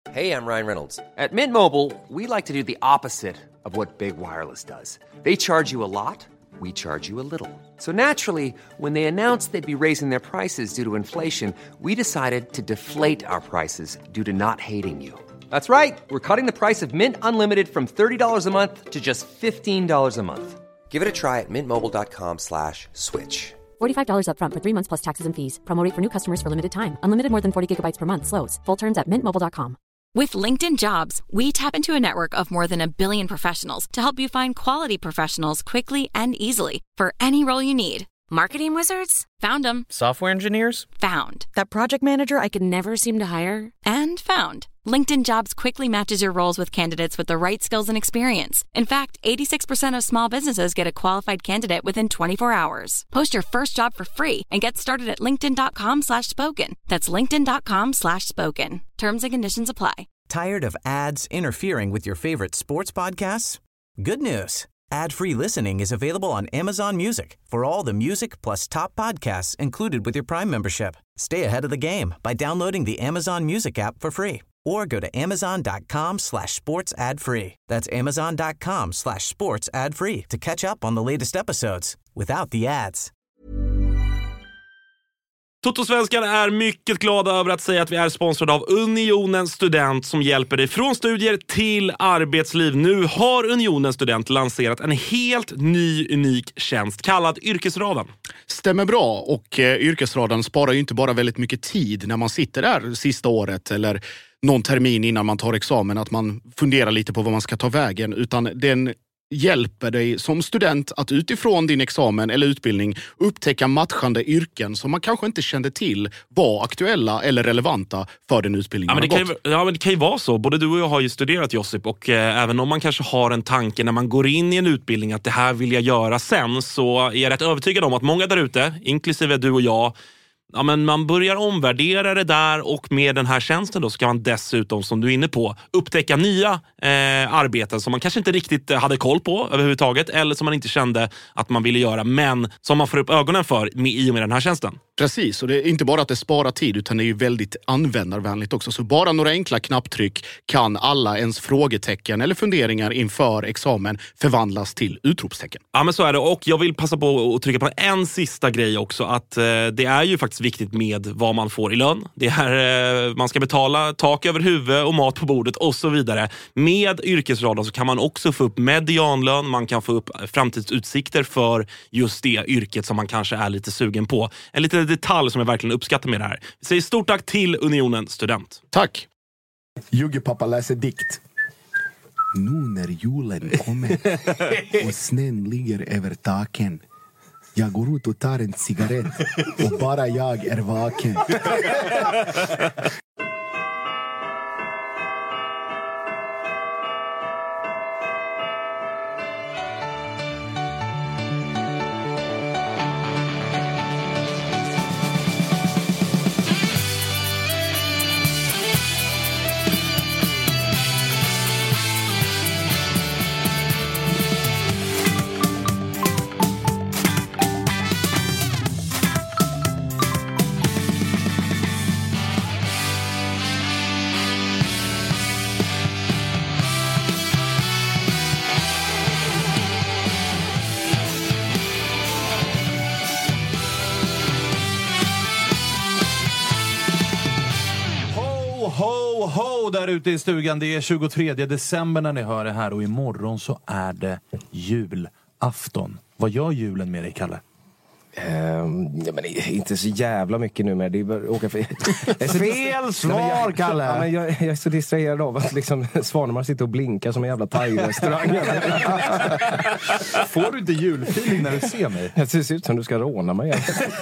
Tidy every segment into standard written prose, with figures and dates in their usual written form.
Hey, I'm Ryan Reynolds. At Mint Mobile, we like to do the opposite of what Big Wireless does. They charge you a lot, we charge you a little. So naturally, when they announced they'd be raising their prices due to inflation, we decided to deflate our prices due to not hating you. That's right. We're cutting the price of Mint Unlimited from $30 a month to just $15 a month. Give it a try at mintmobile.com/switch. $45 up front for 3 months plus taxes and fees. Promo rate for new customers for limited time. Unlimited more than 40 gigabytes per month. Slows full terms at mintmobile.com. With LinkedIn Jobs, we tap into a network of more than 1 billion professionals to help you find quality professionals quickly and easily for any role you need. Marketing wizards? Found them. Software engineers? Found. That project manager I could never seem to hire? And found. LinkedIn Jobs quickly matches your roles with candidates with the right skills and experience. In fact, 86% of small businesses get a qualified candidate within 24 hours. Post your first job for free and get started at linkedin.com/spoken. That's linkedin.com/spoken. Terms and conditions apply. Tired of ads interfering with your favorite sports podcasts? Good news. Ad-free listening is available on Amazon Music for all the music plus top podcasts included with your Prime membership. Stay ahead of the game by downloading the Amazon Music app for free or go to amazon.com/sports ad free. That's amazon.com/sports ad free to catch up on the latest episodes without the ads. Toto-svenskan är mycket glada över att säga att vi är sponsrade av Unionen Student som hjälper dig från studier till arbetsliv. Nu har Unionen Student lanserat en helt ny unik tjänst kallad Yrkesradan. Stämmer bra, och Yrkesradan sparar ju inte bara väldigt mycket tid när man sitter där sista året eller någon termin innan man tar examen, att man funderar lite på vad man ska ta vägen, utan den hjälper dig som student att utifrån din examen eller utbildning upptäcka matchande yrken som man kanske inte kände till var aktuella eller relevanta för den utbildningen man har gått. Men det kan ju vara så. Både du och jag har ju studerat, Josip, och även om man kanske har en tanke när man går in i en utbildning att det här vill jag göra sen, så är jag rätt övertygad om att många där ute, inklusive du och jag, ja, men man börjar omvärdera det där, och med den här tjänsten då ska man dessutom, som du är inne på, upptäcka nya arbeten som man kanske inte riktigt hade koll på överhuvudtaget, eller som man inte kände att man ville göra, men som man får upp ögonen för i och med den här tjänsten. Precis, och det är inte bara att det sparar tid, utan det är ju väldigt användarvänligt också. Så bara några enkla knapptryck kan alla ens frågetecken eller funderingar inför examen förvandlas till utropstecken. Ja, men så är det. Och jag vill passa på att trycka på en sista grej också, att det är ju faktiskt viktigt med vad man får i lön. Det är, man ska betala tak över huvud och mat på bordet och så vidare. Med Yrkesradan så kan man också få upp medianlön, man kan få upp framtidsutsikter för just det yrket som man kanske är lite sugen på. En liten detalj som jag verkligen uppskattar med det här. Vi säger stort tack till Unionen Student. Tack! Jugge-pappa läser dikt. Nu när julen kommer och snön ligger över taken, jag går ut och tar en cigarett och bara jag är vaken. Där ute i stugan, det är 23 december när ni hör det här, och imorgon så är det julafton. Vad gör julen med dig, Kalle? Ja, men inte så jävla mycket nu, men det är bara åka för... Fel svar, Kalle! Ja, men jag är så distraherad av att liksom Svanemar sitter och blinkar som en jävla thai-restaurang. Får du inte julfeeling när du ser mig? Det ser ut som du ska råna mig.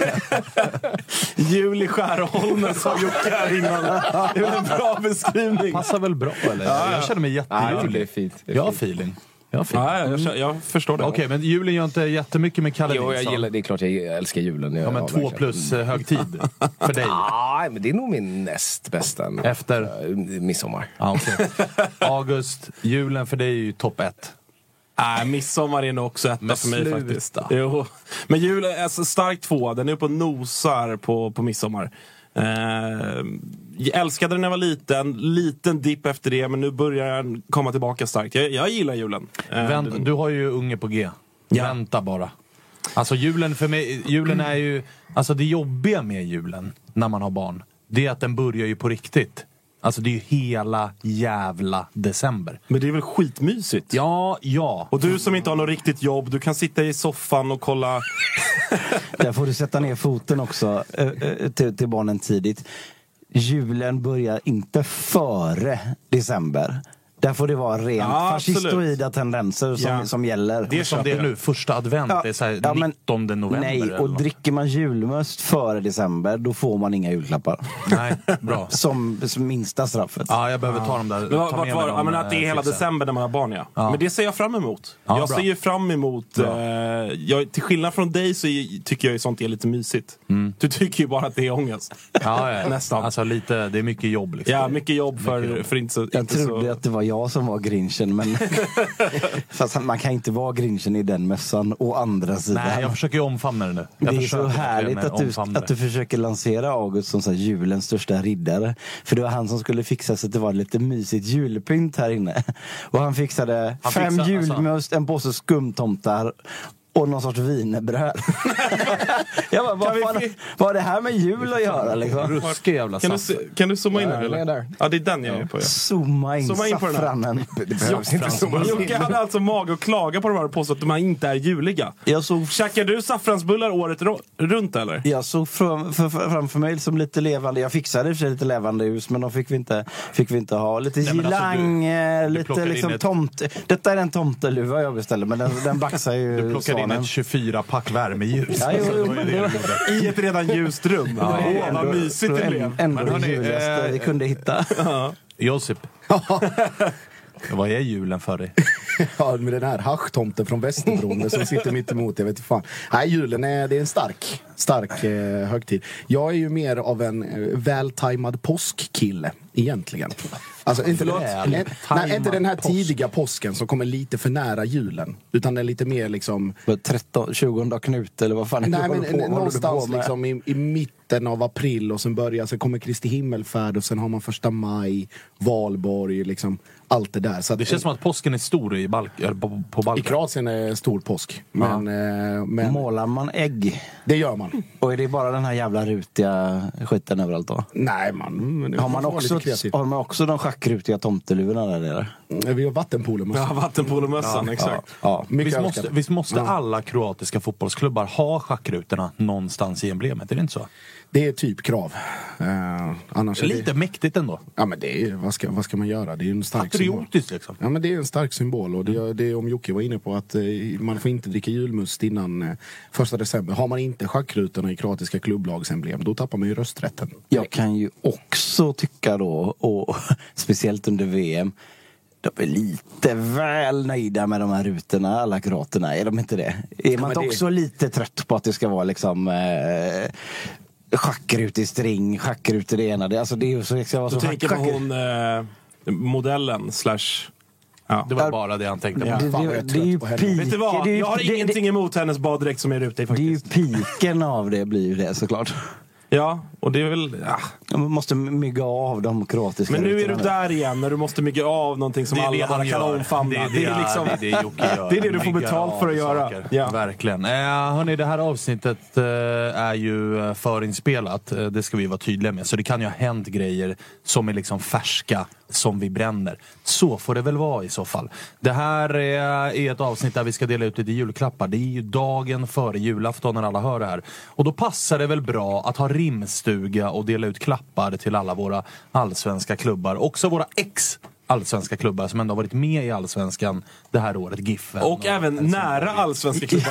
Jul i Skärholmen som Jocke här innan. Det är en bra beskrivning. Passar väl bra, eller? Ja. Jag känner mig jättejulig. Det är fint. Jag har feeling. Jag förstår det. Okej, men julen gör inte jättemycket med Kalle. Jo, jag gillar, det är klart jag älskar julen. Ja, men 2+ högtid för dig. Nej, men det är nog min näst bästa. Efter? Midsommar. Ja, okay. August, julen för dig är ju topp 1. Midsommar är nog också etta för mig faktiskt. Jo. Men julen är alltså stark 2. Den är uppe och nosar på midsommar. älskade den när jag var liten dipp efter det, men nu börjar den komma tillbaka starkt. Jag gillar julen. Du har ju unge på G. Ja. Vänta bara. Alltså julen för mig, julen är ju, alltså det jobbiga med julen när man har barn, det är att den börjar ju på riktigt. Alltså det är ju hela jävla december. Men det är väl skitmysigt? Ja. Och du som inte har något riktigt jobb, du kan sitta i soffan och kolla. Där får du sätta ner foten också till barnen tidigt. Julen börjar inte före december. Där får det vara rent fascistoida tendenser som gäller. Det är som det är nu, första advent, det är så här 19 november. Nej, och dricker man julmust före december, då får man inga julklappar. Nej, bra. som minsta straffet. Ja, jag behöver ta dem där. Men att det är hela december när man har barn, ja. Men det ser jag fram emot. Ja, jag bra. ser ju fram emot... till skillnad från dig så tycker jag ju sånt är lite mysigt. Du tycker ju bara att det är ångest. Ja. Nästan. Alltså lite, det är mycket jobb liksom. Ja, mycket jobb för inte så... Jag trodde att det var jag som var grinchen, men fast man kan inte vara grinchen i den mössan å andra sidan. Nej, jag försöker ju omfamna det nu. Det är så härligt att du försöker lansera August som så här, julens största riddare. För det var han som skulle fixa så att det var lite mysigt julpynt här inne. Och han fixade 5 julmust, en påse skumtomtar och någon sorts wienerbröd. Jag bara, vad har det här med jul att göra liksom? Ruskig jävla saft. Kan du zooma in här eller? Där. Ja, det är den jag är på. Ja. Zooma in på den här. saffranen. Jocke hade alltså mag och klaga på de här och påstå att de här inte är juliga. Käkar du saffransbullar året runt eller? Jag såg framför mig som lite levande. Jag fixade för sig lite levande hus, men de fick vi inte ha. Lite gilang, lite liksom tomte. Detta är den tomteluva jag beställde, men den baxar ju. Du plockade in ett 24-pack värmeljus. Ja, i ett redan ljust rum. Vad mysigt det blev. Ändå juligaste vi kunde hitta. Josip. Vad är julen för dig? Ja, med den här haschtomten från Västerbron som sitter mitt emot, jag vet inte fan. Nej, julen det är en stark högtid. Jag är ju mer av en vältajmad påskkille egentligen. Alltså inte den här tidiga påsken som kommer lite för nära julen, utan den är lite mer liksom 20 Knut eller vad fan. Nej, men någonstans liksom i mitten av april, och sen kommer Kristi himmelfärd och sen har man 1 maj, valborg, liksom allt det där. Så det känns som att påsken är stor på Balkan. I Kroatien är stor påsk. Men målar man ägg? Det gör man. Och är det bara den här jävla rutiga skiten överallt då? Nej, har man också de schackrutiga tomteluvorna där nere? Vi har vattenpolomössan. Ja, vattenpolomössan, exakt. Ja, visst måste alla kroatiska fotbollsklubbar ha schackrutorna någonstans i emblemet, är det inte så? Det är typ krav. Annars lite mäktigt ändå. Ja, men det är, vad ska man göra? Det är en stark patriotiskt liksom. Ja, men det är en stark symbol. Och det är om Jocke var inne på att man får inte dricka julmust innan 1 december. Har man inte schackrutorna i kroatiska klubblagsemblem, då tappar man ju rösträtten. Jag kan ju också tycka då, och speciellt under VM, de är lite väl nöjda med de här rutorna, alla kroaterna. Är de inte det? Är man inte också lite trött på att det ska vara liksom schackrut i string, schackrut i det ena? Alltså det är ju så, du tänker på hon modellen Ja. Det var bara det han tänkte på. Det är ju vet du vad? Jag har ingenting emot hennes baddräkt som är ute faktiskt. Det är ju piken av det, blir ju det såklart. Ja, och det är väl... Man måste mygga av de kroatiska. Men nu är du där igen, när du måste mygga av någonting som alla bara kan omfamna. Det är det du får betalt för att göra. Ja. Verkligen. Hörrni, det här avsnittet är ju förinspelat. Det ska vi vara tydliga med. Så det kan ju ha hänt grejer som är liksom färska, som vi bränner. Så får det väl vara i så fall. Det här är ett avsnitt där vi ska dela ut lite julklappar. Det är ju dagen före julafton när alla hör det här. Och då passar det väl bra att ha rimstuga och dela ut klappar till alla våra allsvenska klubbar. Också våra allsvenska klubbar som ändå har varit med i allsvenskan det här året, Giffen. Och även nära allsvenska klubbar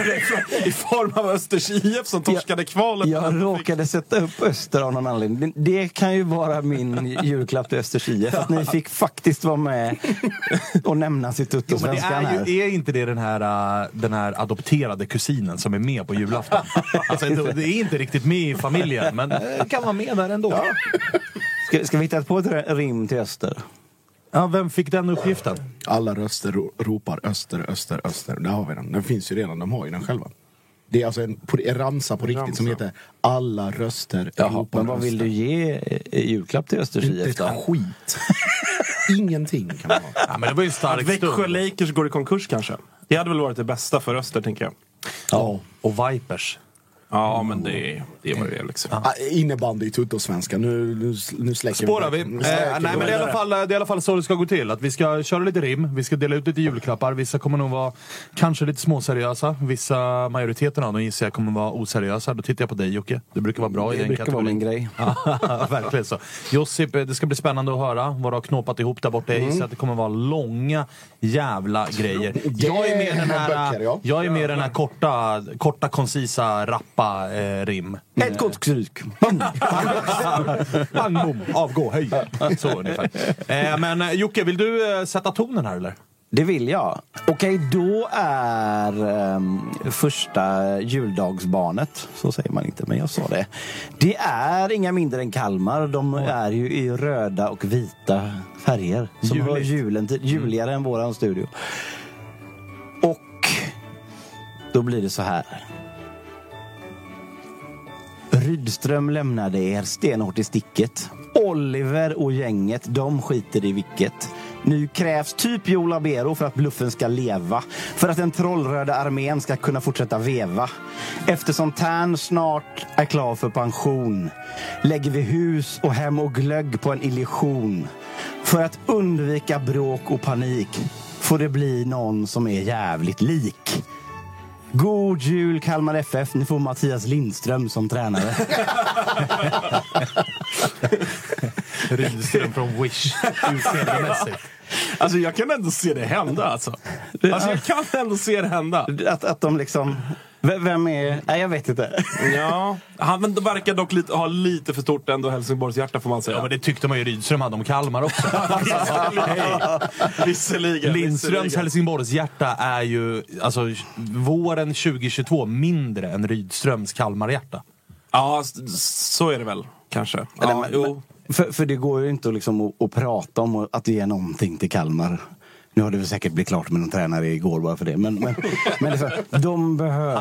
i form av Östers IF som torskade kvalet. Jag råkade sätta upp Öster av någon anledning. Det kan ju vara min julklapp till Östers IF. Att ni fick faktiskt vara med och nämna sitt Tuttosvenskan här. Är inte det den här adopterade kusinen som är med på julafton? Alltså, det är inte riktigt med i familjen, men kan vara med där ändå. Ja. Ska vi hitta på ett rim till Öster? Ja, vem fick den uppgiften? Alla röster ropar Öster, Öster, Öster. Där har vi den. Den finns ju redan, de har ju den själva. Det är alltså en ramsa på riktigt som heter Alla röster. Jaha, men vad vill du ge i julklapp till Östers IF? Inte ett skit. Ingenting kan man ha. Ja, men det var ju en stark Att Växjö stund. Lakers går i konkurs kanske. Det hade väl varit det bästa för Öster, tänker jag. Ja, och Vipers. Ja, men det var det liksom. Innebandy i tuttosvenska. Nu släcker Spårar vi. Nej, men det är i alla fall så det ska gå till. Att vi ska köra lite rim, vi ska dela ut lite julklappar. Vissa kommer nog vara kanske lite småseriösa. Vissa, majoriteten av dem gissar jag kommer vara oseriösa. Då tittar jag på dig, Jocke. Du brukar vara bra i den kategorin. Det brukar vara min grej. Ja, verkligen så. Josip, det ska bli spännande att höra vad du har knåpat ihop där borta. Jag gissar att det kommer vara långa jävla grejer. Jag är med den här korta koncisa, rappa rim. Ett gott kryk. Bang, bom, avgå, höj. Så ungefär. Men Jocke, vill du sätta tonen här eller? Det vill jag. Okej, då är första juldagsbarnet, så säger man inte, men jag sa det. Det är inga mindre än Kalmar. De är ju i röda och vita färger. Som hör julen till, juligare än våran studio. Och då blir det så här. Rydström lämnade er stenhårt i sticket. Oliver och gänget, de skiter i vilket. Nu krävs typ Joe Labero för att bluffen ska leva. För att den trollröda armén ska kunna fortsätta veva. Eftersom Tern snart är klar för pension lägger vi hus och hem och glögg på en illusion. För att undvika bråk och panik får det bli någon som är jävligt lik. God jul Kalmar FF, ni får Mattias Lindström som tränare. Rydström från Wish. Utseendemässigt. Alltså jag kan ändå se det hända alltså. Jag kan ändå se det hända. Att de liksom... Vem är... Nej, jag vet inte. Ja, han verkar dock ha lite för stort ändå Helsingborgs hjärta, får man säga. Ja, men det tyckte man ju Rydström hade om Kalmar också. Visserligen. Lindströms Helsingborgs hjärta är ju alltså våren 2022 mindre än Rydströms Kalmar hjärta. Ja, så är det väl kanske. Ja, för det går ju inte liksom att prata om att ge någonting till Kalmar. Nu har det väl säkert blivit klart med någon tränare igår bara för det. Men liksom, de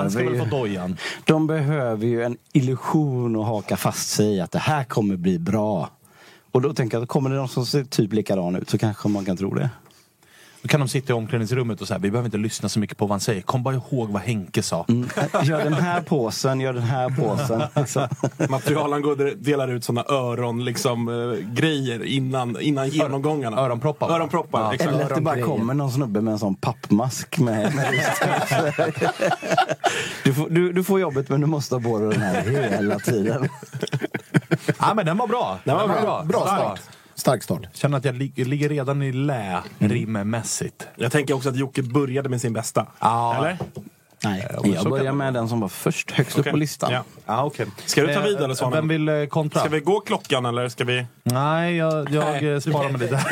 behöver ju en illusion att haka fast sig i att det här kommer bli bra. Och då tänker jag att kommer det någon som ser typ likadan ut så kanske man kan tro det. Då kan de sitta i omklädningsrummet och säga vi behöver inte lyssna så mycket på vad han säger. Kom bara ihåg vad Henke sa. Gör den här påsen. Materialen går och delar ut såna öron liksom grejer innan genomgångarna. Öronproppar. Ja. Eller att det bara kommer någon snubbe med en sån pappmask med du får jobbet men du måste ha på dig den här hela tiden. Ja, men den var bra. Bra start. Stark start. Känner att jag ligger redan i rimmässigt. Jag tänker också att Jocke började med sin bästa. Eller? Nej, jag börjar med den som var först högst upp på listan. Ja, okej. Ska du ta vid eller så? Vem vill kontra? Ska vi gå klockan eller ska vi... Nej, jag sparar mig lite.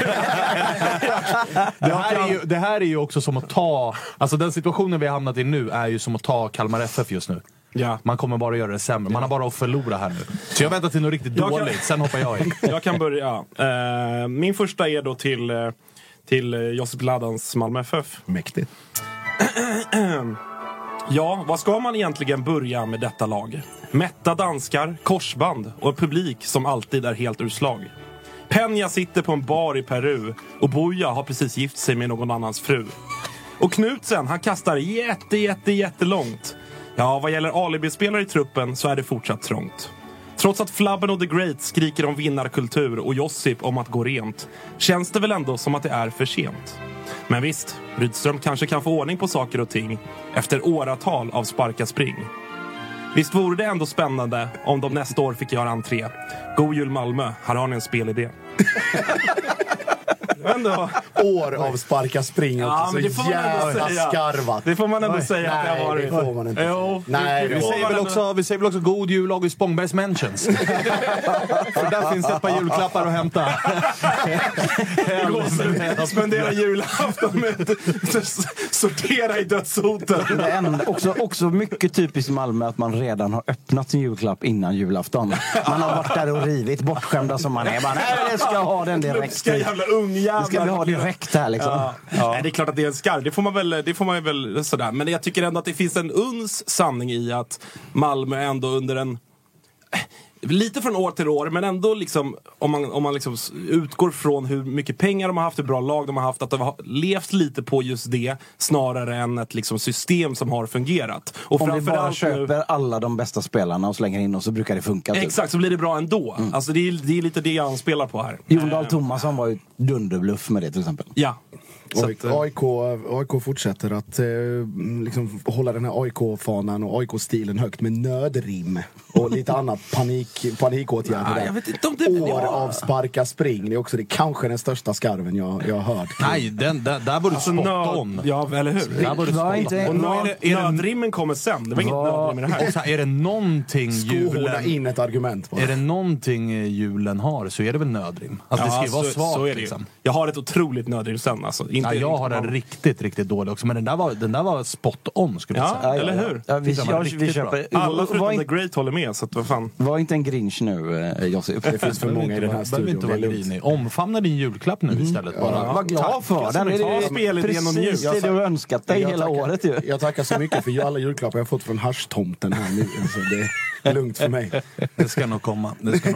Det här är ju också som att ta... Alltså den situationen vi har hamnat i nu är ju som att ta Kalmar FF just nu. Ja. Man kommer bara göra det sämre. Man har bara att förlora här nu. Så jag väntar till något riktigt dåligt. Sen hoppar jag in. Jag kan börja. Min första är då till Josip Ladans Malmö FF. Mäktigt. Ja, vad ska man egentligen börja med detta lag? Mätta danskar, korsband och en publik som alltid är helt ur slag. Peña sitter på en bar i Peru och Boja har precis gift sig med någon annans fru. Och Knutsen, han kastar jättelångt. Ja, vad gäller alibi-spelare i truppen så är det fortsatt trångt. Trots att Flabben och The Great skriker om vinnarkultur och Josip om att gå rent, känns det väl ändå som att det är för sent. Men visst, Rydström kanske kan få ordning på saker och ting efter åratal av sparka spring. Visst vore det ändå spännande om de nästa år fick göra entré. God jul Malmö, här har ni en spelidé. Ändå. År av sparka spring också. Ja, men det får man ändå säga. Skarvat. Det får man ändå säga att det har varit. Nej, det får man inte. Jo. Nej, vi säger väl också god jul August Spångbergs Mentions. För där finns det ett par julklappar att hämta. Spendera julafton med sortera i dödshoten. Det är också mycket typiskt i Malmö att man redan har öppnat sin julklapp innan julafton. Man har varit där och rivit, bortskämda som man är. Nej, jag ska ha den direkt. Jävla unga sån jävla... Det ska vi ha direkt här liksom. Nej, det är klart att det är en skarv. Det får man väl sådär. Men jag tycker ändå att det finns en uns sanning i att Malmö ändå under en... Lite från år till år, men ändå liksom, om man liksom utgår från hur mycket pengar de har haft, hur bra lag de har haft, att de har levt lite på just det snarare än ett liksom system som har fungerat. Och om vi bara köper alla de bästa spelarna och slänger in och så brukar det funka. Exakt, så blir det bra ändå. Alltså det är lite det han spelar på här. Jon Dahl Tomasson var ju dunderbluff med det till exempel. Ja. AIK fortsätter att liksom hålla den här AIK-fanan och AIK-stilen högt med nödrim och lite annat panikåtgärder. Jag vet inte om det år av sparka spring. Det är också kanske den största skarven jag har hört. Nej, där var du spot on. Ja, eller hur? Nödrimmen kommer sen. Det var inget nödrim i det här. Och så här, är det någonting julen... in ett argument bara. Är det någonting julen har så är det väl nödrim. Alltså det ska ju vara svagt så är det liksom. Jag har ett otroligt nödrim sen alltså. Jag har en riktigt dålig också. Men den där var spot on skulle jag säga. Eller hur? Ja, vi köper. Alla förutom The Great håller med. Så att, vad fan. Var inte en Grinch nu, Josip. Det finns för många i den här studion. Inte vara grinig. Omfamna din julklapp nu istället. Bara. Var glad för den. Precis det du har önskat dig hela året ju. Jag tackar så mycket för alla julklappar jag har fått från haschtomten här nu. Så det är lugnt för mig. Det ska nog komma.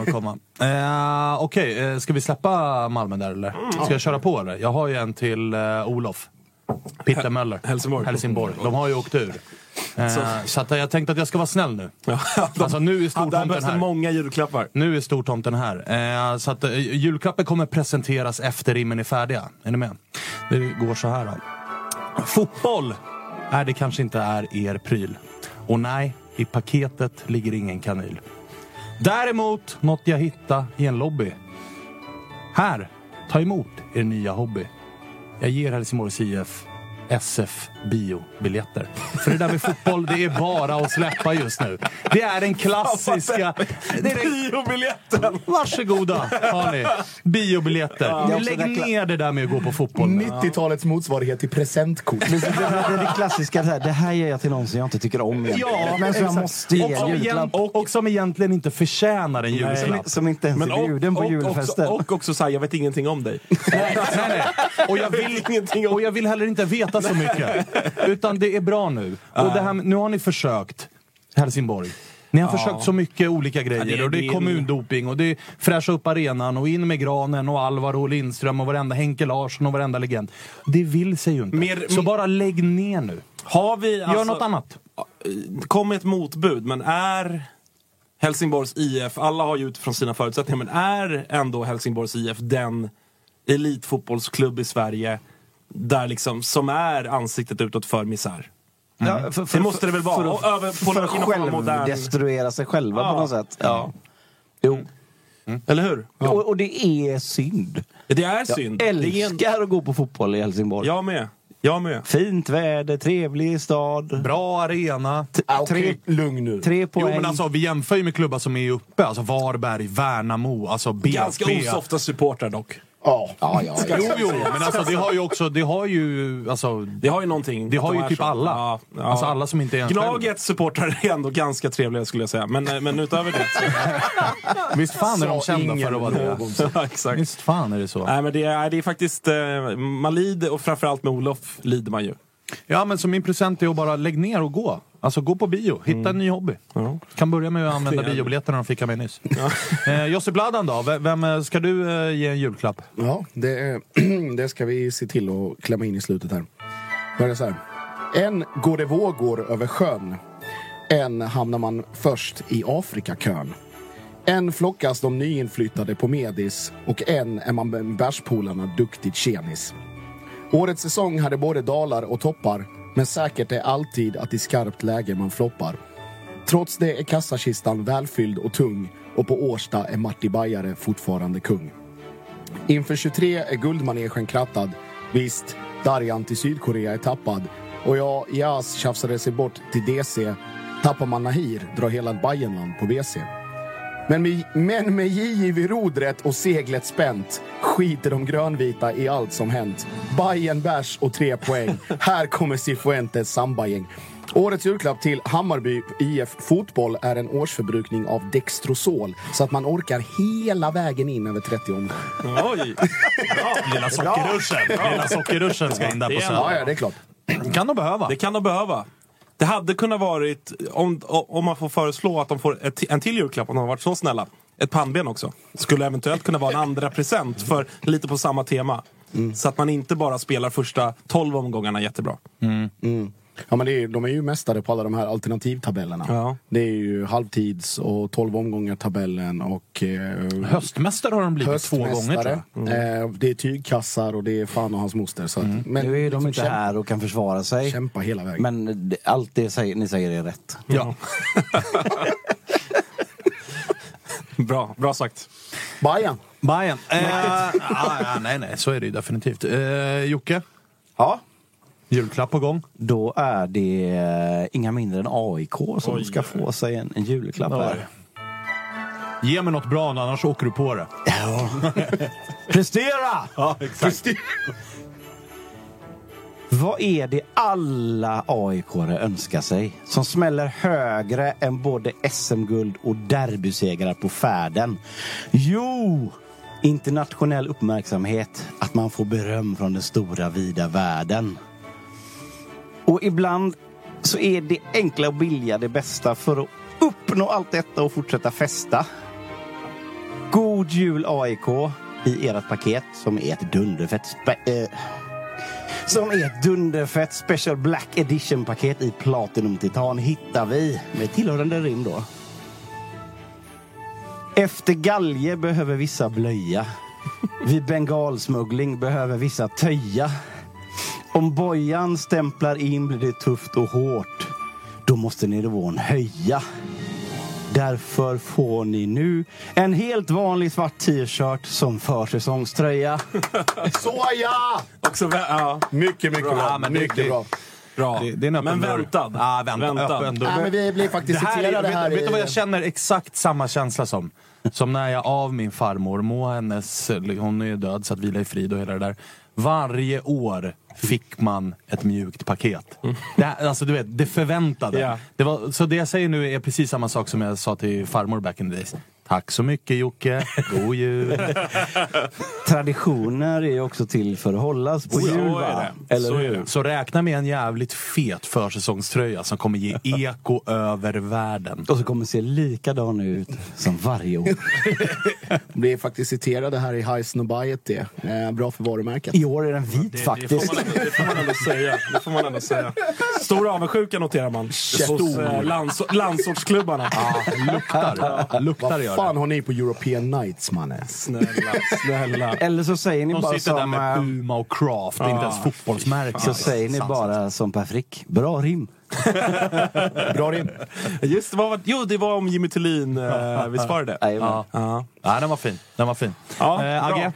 Okej, ska vi släppa Malmö där eller? Ska jag köra på eller? Jag har ju en till Olof. Peter Möller. Helsingborg. De har ju åkt ur. Så att jag tänkte att jag ska vara snäll nu. Alltså nu är stortomten här. Många julklappar. Nu är stortomten här. Så att julklappen kommer presenteras efter rimmen är färdiga. Är ni med? Det går så här då. Fotboll är det kanske inte är er pryl. Och nej, i paketet ligger ingen kanyl. Däremot något jag hittade i en lobby. Här, ta emot er nya hobby. Jag ger Helsingborgs IF SF biobiljetter. För det där med fotboll, det är bara att släppa just nu. Det är den klassiska... Biobiljetten! Varsågoda, har ni. Biobiljetter. Lägg ner det där med att gå på fotboll. 90-talets motsvarighet till presentkort. Det är det klassiska, det här ger jag till någon som jag inte tycker om. Ja, men som jag måste ge en julklapp. Och som egentligen inte förtjänar en julklapp. Som inte ens är bjuden på julfesten. Och också säga, jag vet ingenting om dig. Nej. Och jag vill heller inte veta så mycket. Utan det är bra nu. Och det här, nu har ni försökt Helsingborg. Ni har försökt så mycket olika grejer. Och det är kommundoping och det är fräscha upp arenan och in med Granen och Alvaro och Lindström och varenda Henke Larsson och varenda legend. Det vill sig ju inte. Så bara lägg ner nu. Gör något annat. Kom ett motbud, men är Helsingborgs IF, alla har ju utifrån sina förutsättningar, men är ändå Helsingborgs IF den elitfotbollsklubb i Sverige där liksom, som är ansiktet utåt för misär? Ja, det måste det väl vara. För att självdestruera sig själva på något sätt. Ja. Jo. Eller hur? Ja. Och det är synd. Det är synd. Jag älskar att gå på fotboll i Helsingborg. Jag med. Fint väder, trevlig stad. Bra arena. Lugn nu. 3 poäng. Jo, men alltså vi jämför ju med klubbar som är uppe. Alltså Varberg, Värnamo, alltså BP. Ganska osofta supportrar dock. Ja. Jo, men alltså det har ju också, det har ju någonting. Det har ju typ alla. Ja. Alltså alla som inte är en Gnagets supportrar är ändå ganska trevliga skulle jag säga. Men utöver det så... Visst fan är de kända för att vara det. Ja, exakt. Visst fan är det så. Nej, men det är faktiskt man lider, och framförallt med Olof lider man ju. Ja, men så min present är att bara lägg ner och gå. Alltså gå på bio, hitta en ny hobby. Kan börja med att använda biobiljetterna de fick av mig nyss. Josip Ladan då, vem ska du ge en julklapp? Ja, det ska vi se till att klämma in i slutet här. Börja så här. En går det vågor över sjön. En hamnar man först i Afrikakön. En flockas de nyinflyttade på Medis. Och en är man med bärspolarna duktigt tjenis. Årets säsong hade både dalar och toppar. Men säkert är alltid att i skarpt läge man floppar. Trots det är kassakistan välfylld och tung. Och på Årsta är Marti Bajare fortfarande kung. Inför 23 är guldmanegen krattad. Visst, Darjan till Sydkorea är tappad. Och Jas tjafsade sig bort till DC. Tappar man Nahir drar hela Bajenland på WC. Men med JJ vid rodret och seglet spänt skiter de grönvita i allt som hänt. Bajen bärs och 3 poäng. Här kommer Cifuentes sambagäng. Årets julklapp till Hammarby IF Fotboll är en årsförbrukning av Dextrosol så att man orkar hela vägen in över 30 omgångar. Oj! Lilla sockerruschen ska in där på Ja, det är klart. Kan de behöva. Det kan de behöva. Det hade kunnat varit, om man får föreslå att de får en till julklapp om de har varit så snälla. Ett pannben också. Skulle eventuellt kunna vara en andra present för lite på samma tema. Så att man inte bara spelar första 12 omgångarna jättebra. Ja, men de är ju mästare på alla de här alternativtabellerna. Ja. Det är ju halvtids- och 12 omgångar tabellen och... höstmästare har de blivit 2 gånger, tror jag. Det är tygkassar och det är fan och hans moster. Så att, men nu är de inte här och kan försvara sig. Kämpa hela vägen. Men allt det ni säger är rätt. Ja. Bra sagt. Bayern. Nej, så är det ju definitivt. Jocke? Ja. Julklapp på gång. Då är det inga mindre än AIK som ska få sig en julklapp här. Ge mig något bra, annars åker du på det. Ja. Prestera! Ja, exakt. Vad är det alla AIK-are önskar sig som smäller högre än både SM-guld och derbysegrar på färden? Jo, internationell uppmärksamhet, att man får beröm från den stora vida världen. Och ibland så är det enkla och billiga det bästa för att uppnå allt detta och fortsätta festa. God jul AIK i ert paket som är ett dunderfett Special Black Edition-paket i Platinum Titan hittar vi med tillhörande rim då. Efter galge behöver vissa blöja. Vid bengalsmuggling behöver vissa töja. Om bojan stämplar in blir det tufft och hårt. Då måste nivån höja. Därför får ni nu en helt vanlig svart t-shirt som försäsongströja. Såja! Också Mycket bra. Ja, men mycket bra. Bra. Det är men väntad. Ja, väntad. Men vi blir faktiskt citerade här. Vet du vad jag känner? Exakt samma känsla som när jag av min farmor, hon är död så att vila i frid och hela det där. Varje år fick man ett mjukt paket. Alltså du vet, det förväntade. Yeah. Så det jag säger nu är precis samma sak som jag sa till farmor back in the days. Tack så mycket Jocke, god jul. Traditioner är också till för att hållas på jul, va? Eller hur? Så räkna med en jävligt fet försäsongströja som kommer ge eko över världen. Och så kommer se likadan ut som varje år. Blir faktiskt citerade här i High Snobiety. Bra för varumärket. I år är den vit faktiskt. Det får man ändå säga. Stor avundsjuka noterar man. Hos landsortsklubbarna. Luktar Vad fan har ni på European Nights, mannen? Snälla. Eller så säger ni de bara sitter som... där med Puma och Craft, det är inte ens fotbollsmärke. Så säger ni bara som Per Frick. Bra rim. Bra rim. Just det var om Jimmy Tillin. Visst var det? Ja, den var fin. Ja, Agge,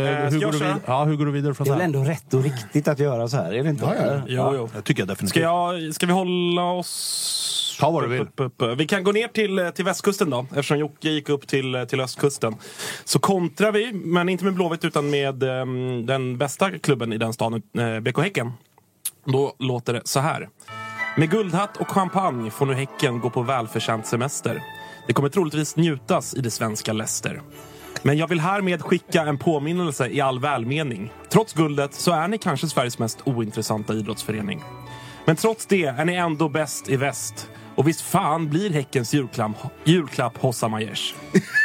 hur går du vidare från det? Det är väl ändå rätt och riktigt att göra så här, är det inte? Jo. Jag tycker jag definitivt. Ska vi hålla oss... Ta vad du vill. Vi kan gå ner till västkusten då, eftersom Jocke gick upp till östkusten. Så kontrar vi, men inte med Blåvitt utan med den bästa klubben i den staden, BK Häcken. Då låter det så här. Med guldhatt och champagne får nu Häcken gå på välförtjänt semester. Det kommer troligtvis njutas i det svenska Leicester. Men jag vill härmed skicka en påminnelse i all välmening. Trots guldet så är ni kanske Sveriges mest ointressanta idrottsförening. Men trots det är ni ändå bäst i väst. Och visst fan blir Häckens julklapp Hossa Majers.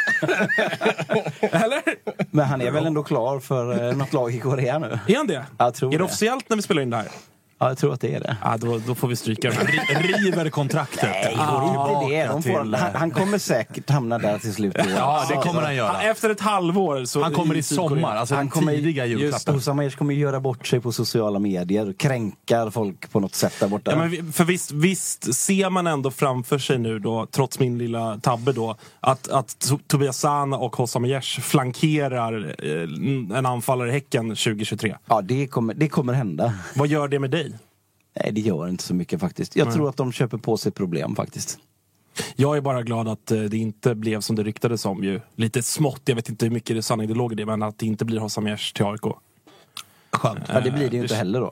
Eller? Men han är väl ändå klar för något lag i Korea nu? Är han det? Jag tror är det officiellt när vi spelar in det här? Ja, jag tror att det är det. Ja, då får vi stryka den. River kontraktet. Nej, inte det. Han kommer säkert hamna där till slut. Ja, det kommer han göra. Efter ett halvår. Så han kommer i sommar, alltså han kommer tidiga julklappen. Hossa Majers kommer göra bort sig på sociala medier. Kränkar folk på något sätt där borta. Ja, men för visst ser man ändå framför sig nu då, trots min lilla tabbe då, att Tobias Sana och Hossa Majers flankerar en anfallare i Häcken 2023. Ja, det kommer hända. Vad gör det med dig? Nej, det gör inte så mycket faktiskt. Jag tror att de köper på sig problem faktiskt. Jag är bara glad att det inte blev som det ryktades om ju. Lite smått, jag vet inte hur mycket det sanning det låg i det, men att det inte blir Hossa Majers till AIK. Skönt. Ja, det blir det ju inte heller då.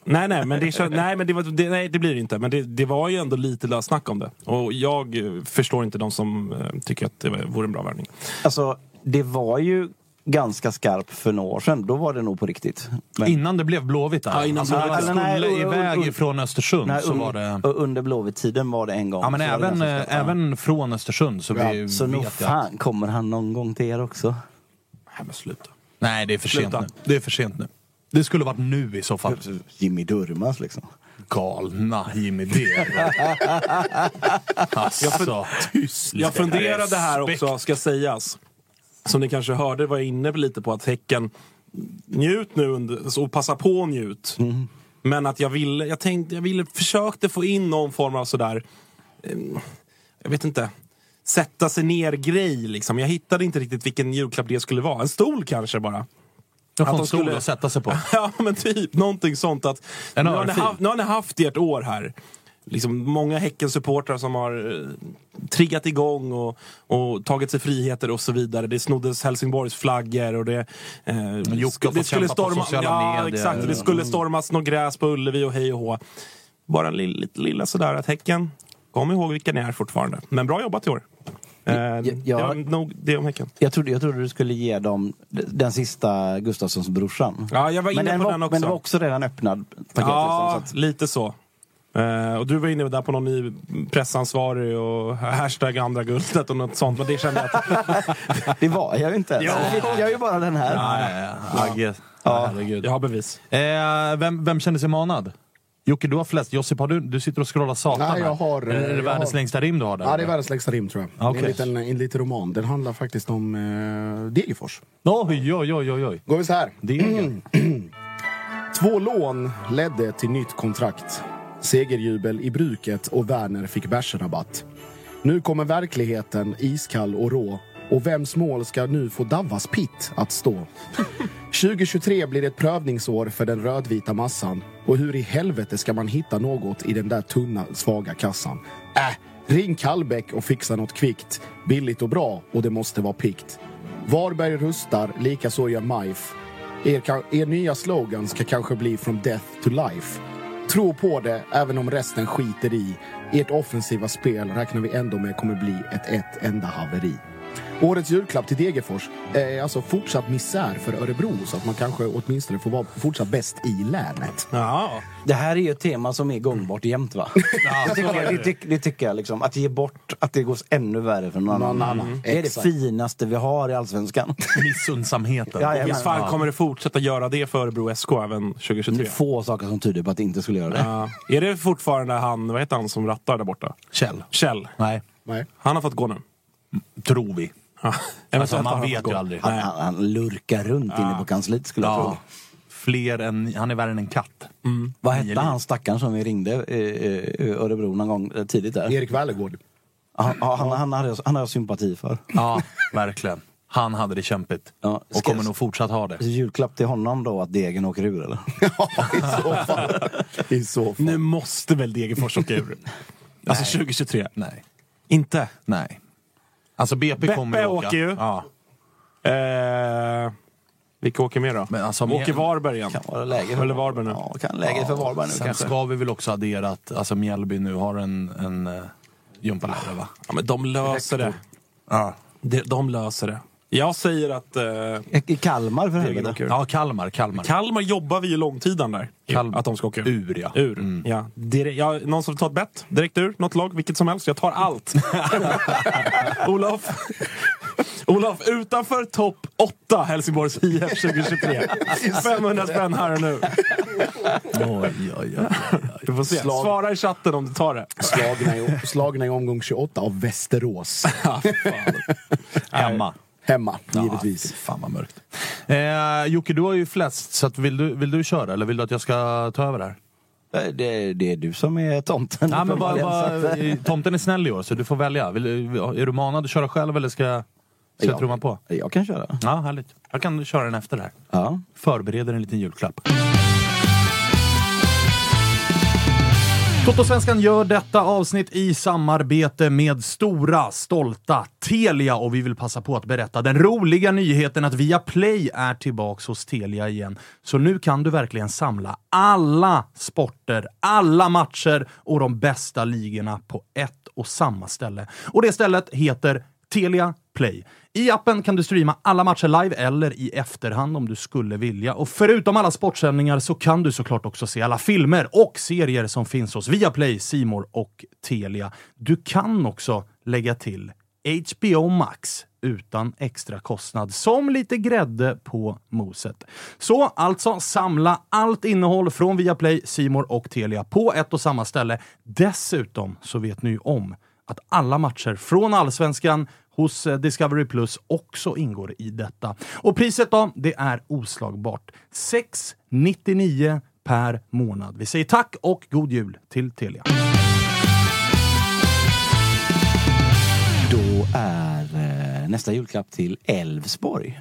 Nej, men det blir det inte. Men det var ju ändå lite lössnack om det. Och jag förstår inte de som tycker att det vore en bra värvning. Alltså, det var ju ganska skarp för några år sedan. Då var det nog på riktigt. Men innan det blev Blåvitt där. Ja, innan Blåvitt skulle iväg från Östersund så var det... Under Blåvitt-tiden var det en gång. Ja, men även från Östersund så vi så nog fan kommer han någon gång till er också. Nej, men sluta. Nej, det är för sent nu. Det är för sent nu. Det skulle varit nu i så fall. Jimmy Durmaz liksom. Galna Jimmy Durmaz. Alltså, jag funderade här också, ska sägas. Som ni kanske hörde var jag inne lite på att Häcken njut nu och passa på njut. Mm. Men att jag ville försökte få in någon form av sådär, jag vet inte, sätta sig ner grej liksom. Jag hittade inte riktigt vilken julklapp det skulle vara. En stol kanske bara. Att de skulle sätta sig på. Ja, men typ någonting sånt att nu har ni haft ert år här. Liksom många Häcken-supportrar som har triggat igång och tagit sig friheter och så vidare. Det snoddes Helsingborgs flaggor och det skulle storma, ja, exakt, det skulle stormas något gräs på Ullevi och hej och hå. Bara en lilla sådär att Häcken, kom ihåg vilka ni är fortfarande. Men bra jobbat i år. Det var nog det om Häcken. Jag trodde du skulle ge dem den sista Gustafssons brorsan. Ja, jag var inne på den också. Men det var också redan öppnad paket. Ja, liksom, lite så. Och du var inne där på någon ny pressansvarig och hashtag andra guldet och något sånt, men det kände jag att... Det var jag inte. Ja. Jag är ju bara den här. Ja. Jag har bevis. Vem känner sig manad? Jocke, du har flest. Josip, du sitter och scrollar satan. Nej, jag har... Är det världens längsta rim du har där? Ja, det är världens längsta rim, tror jag. Okay. En liten roman. Den handlar faktiskt om Degerfors. Oj. Går vi så här. 2 lån ledde till nytt kontrakt. Segerjubel i bruket och Werner fick bärsrabatt. Nu kommer verkligheten, iskall och rå. Och vems mål ska nu få Davas pitt att stå? 2023 blir ett prövningsår för den rödvita massan. Och hur i helvete ska man hitta något i den där tunna, svaga kassan? Ring Kallbäck och fixa något kvickt. Billigt och bra, och det måste vara pikt. Varberg rustar, lika så gör MIF. Er nya slogan ska kanske bli From Death to Life. Tro på det, även om resten skiter i. Ert offensiva spel räknar vi ändå med kommer bli ett enda haveri. Årets julklapp till Degerfors är alltså fortsatt misär för Örebro, så att man kanske åtminstone får vara fortsatt bäst i länet. Ja. Det här är ju ett tema som är gångbart jämt, va? Det tycker jag liksom. Att ge bort, att det går ännu värre för någon annan. Det är det finaste vi har i Allsvenskan. Missundsamheten. Visst fan kommer det fortsätta göra det för Örebro SK även 2023? Det är få saker som tyder på att det inte skulle göra det. Ja. Är det fortfarande vad heter han som rattar där borta? Kjell. Nej. Han har fått gå nu. Tror vi. Alltså, man vet ju aldrig. Han lurkar runt inne på kansliet, skulle jag tro. Han är värre än en katt. Vad hette han stackaren som vi ringde Örebro någon gång tidigt där? Erik Vällegård. Han hade jag sympati för. Ja, verkligen. Han hade det kämpigt. Ja, och kommer nog fortsatt ha det. Julklapp till honom då, att Degen åker ur, eller? Ja, i så fall. Nu måste väl Degerfors åka ur? Alltså 2023? Nej. Inte? Nej. Alltså BP kommer åka. Åker ju. Ja. Vilka åker med då? Men alltså, åker Varberg igen? Kan vara läge för Varberg nu. Ja, kan läge för Varberg nu. Sen kanske. Ska vi väl också addera att alltså, Mjällby nu har en gympalärare, va? Ja, men de löser det. Ja. De löser det. Jag säger att... I Kalmar för helvete. Ja, Kalmar. Kalmar jobbar vi ju långtiden där. Att de ska åka ur. Ja. Ja. Någon som tar ett bett direkt ur, något lag, vilket som helst. Jag tar allt. Olof, utanför topp 8 Helsingborgs IF 2023. 500 spänn här och nu. Oj. Du får se. Svara i chatten om du tar det. Slagna i omgång 28 av Västerås. Hemma, givetvis. Fan vad mörkt. Jocke, du har ju flest, så att vill du köra eller vill du att jag ska ta över här? Det är du som är tomten. Ja, men tomten är snäll i år, så du får välja. Är du manad att köra själv eller ska jag trumma på? Jag kan köra. Ja, härligt. Jag kan köra den efter det här. Ja. Totosvenskan gör detta avsnitt i samarbete med stora, stolta Telia, och vi vill passa på att berätta den roliga nyheten att Viaplay är tillbaks hos Telia igen. Så nu kan du verkligen samla alla sporter, alla matcher och de bästa ligorna på ett och samma ställe. Och det stället heter Telia Play. I appen kan du streama alla matcher live eller i efterhand om du skulle vilja. Och förutom alla sportsändningar så kan du såklart också se alla filmer och serier som finns hos Viaplay, C More och Telia. Du kan också lägga till HBO Max utan extra kostnad, som lite grädde på moset. Så alltså samla allt innehåll från Viaplay, C More och Telia på ett och samma ställe. Dessutom så vet ni ju om att alla matcher från Allsvenskan hos Discovery Plus också ingår i detta. Och priset då, det är oslagbart. 6,99 per månad. Vi säger tack och god jul till Telia. Då är nästa julklapp till Elfsborg.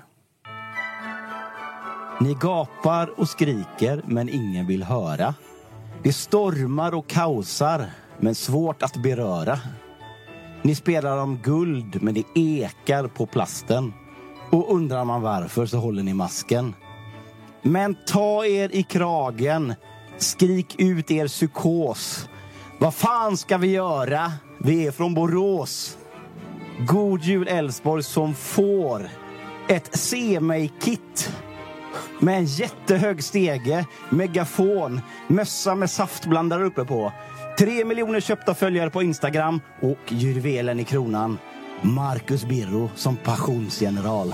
Ni gapar och skriker men ingen vill höra. Det stormar och kaosar men svårt att beröra. Ni spelar om guld men det ekar på plasten. Och undrar man varför så håller ni masken. Men ta er i kragen. Skrik ut er psykos. Vad fan ska vi göra? Vi är från Borås. God jul Elfsborg som får ett Se mig-kit. Med en jättehög stege, megafon, mössa med saftblandare uppe på. 3 miljoner köpta följare på Instagram och juvelen i kronan. Marcus Birro som passionsgeneral.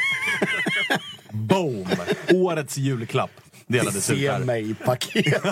Boom! Årets julklapp. Delades ut Se mig paket.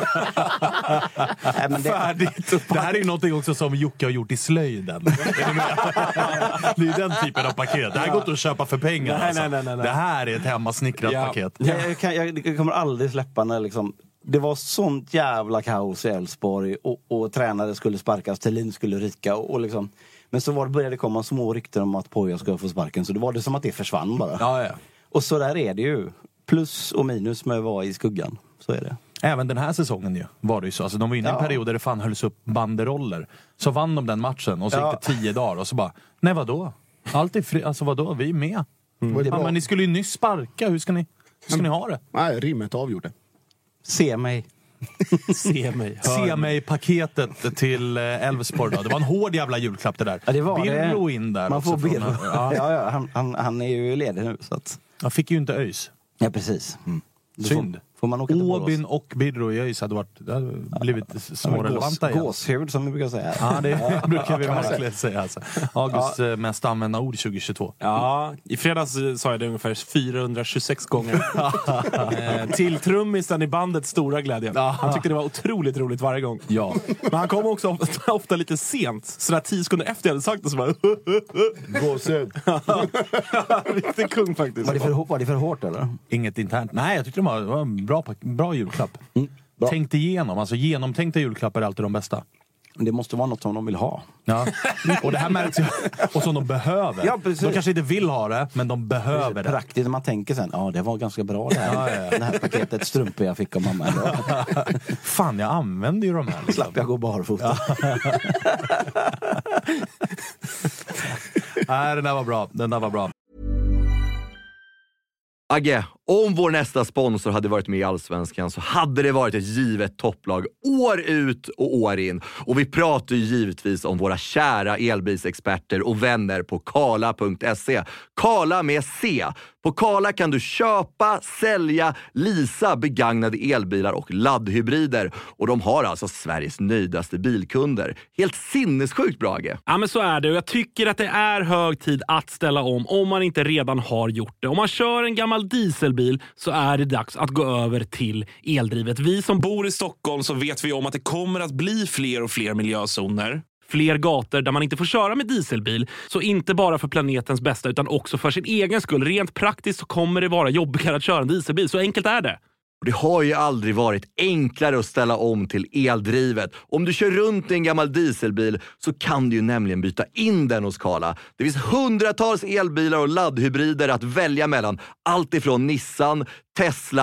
Färdigt. Det här är ju någonting också som Jocke har gjort i slöjden. Det är den typen av paket. Det här går inte att köpa för pengar. Nej. Det här är ett hemmasnickrat paket. Jag kommer aldrig släppa när liksom... Det var sånt jävla kaos i Elfsborg och tränare skulle sparkas, Thelin skulle ryka och liksom... Men så började det komma små rykten om att Poja ska få sparken, så det var det som att det försvann bara. Ja. Och så där är det ju. Plus och minus med att vara i skuggan. Så är det. Även den här säsongen ju, var det ju så. Alltså, de var inne i en period där det fan hölls upp banderoller. Så vann de den matchen och så gick det 10 dagar och så bara, nej vadå? Allt är fri, alltså vadå? Vi är med. Men ni skulle ju nyss sparka, hur ska ni ha det? Nej, rimmet avgjorde. Se mig. Se mig paketet till Elfsborg då. Det var en hård jävla julklapp det där. Ja, det var Birro in där. Man får Birro. Ja, han är ju ledig nu så att... Jag fick ju inte ÖIS. Ja, precis. Synd. Får man åka till Åbyn och Birro i ÖIS hade blivit smårelevanta igen. Gåshud som vi brukar säga. Ja, det brukar vi verkligen säga. Alltså. Augusts mest använda ord 2022. Ja, i fredags sa jag det ungefär 426 gånger. Till trummisen i bandet stora glädje. Han tyckte det var otroligt roligt varje gång. Ja. Men han kom också ofta lite sent. Sådär 10 sekunder efter jag hade sagt det så bara... Gåshud. Riktigt kung faktiskt. Var det för hårt eller? Inget internt. Nej, jag tyckte det var en bra julklapp. Bra. Tänkt igenom. Alltså genomtänkta julklappar är alltid de bästa. Det måste vara något som de vill ha. Ja. Och det här märks ju. Och som de behöver. Ja, de kanske inte vill ha det, men de behöver det. Praktiskt, man tänker sen, det var ganska bra det här. Det här paketet strumpor jag fick av mamma. Fan, jag använder ju de här. Slapp jag gå barfota. Nej, den där var bra. Agge, om vår nästa sponsor hade varit med i Allsvenskan så hade det varit ett givet topplag år ut och år in. Och vi pratar ju givetvis om våra kära elbilsexperter och vänner på Kala.se. Kala med C. På Kala kan du köpa, sälja, leasa begagnade elbilar och laddhybrider. Och de har alltså Sveriges nöjdaste bilkunder. Helt sinnessjukt bra, Agge. Ja, men så är det. Och jag tycker att det är hög tid att ställa om man inte redan har gjort det. Om man kör en gammal dieselbil så är det dags att gå över till eldrivet. Vi som bor i Stockholm så vet vi om att det kommer att bli fler och fler miljözoner. Fler gator där man inte får köra med dieselbil. Så inte bara för planetens bästa utan också för sin egen skull. Rent praktiskt så kommer det vara jobbigare att köra en dieselbil. Så enkelt är det. Det har ju aldrig varit enklare att ställa om till eldrivet. Om du kör runt i en gammal dieselbil så kan du ju nämligen byta in den hos Kala. Det finns hundratals elbilar och laddhybrider att välja mellan. Allt ifrån Nissan, Tesla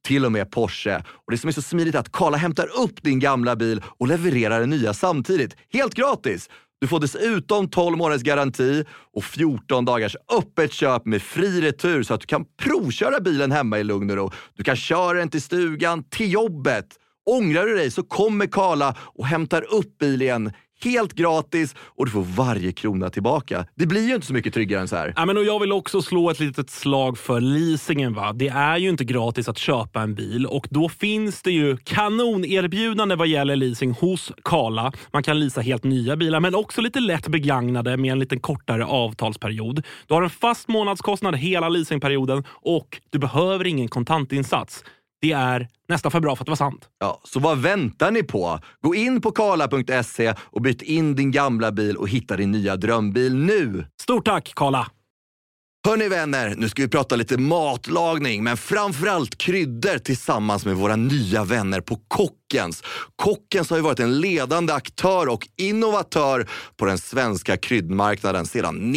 till och med Porsche. Och det som är så smidigt är att Carla hämtar upp din gamla bil och levererar den nya samtidigt. Helt gratis! Du får dessutom 12 månaders garanti och 14 dagars öppet köp med fri retur så att du kan provköra bilen hemma i lugn och ro. Du kan köra den till stugan, till jobbet. Ångrar du dig så kommer Carla och hämtar upp bilen helt gratis och du får varje krona tillbaka. Det blir ju inte så mycket tryggare än så här. Ja, men och jag vill också slå ett litet slag för leasingen, va? Det är ju inte gratis att köpa en bil och då finns det ju kanonerbjudande vad gäller leasing hos Carla. Man kan leasa helt nya bilar men också lite lätt begagnade med en lite kortare avtalsperiod. Du har en fast månadskostnad hela leasingperioden och du behöver ingen kontantinsats. Det är nästan för bra för att vara sant. Ja, så vad väntar ni på? Gå in på carla.se och byt in din gamla bil och hitta din nya drömbil nu. Stort tack, Carla! Hörrni vänner, nu ska vi prata lite matlagning, men framförallt kryddor tillsammans med våra nya vänner på Kockens. Kockens har ju varit en ledande aktör och innovatör på den svenska kryddmarknaden sedan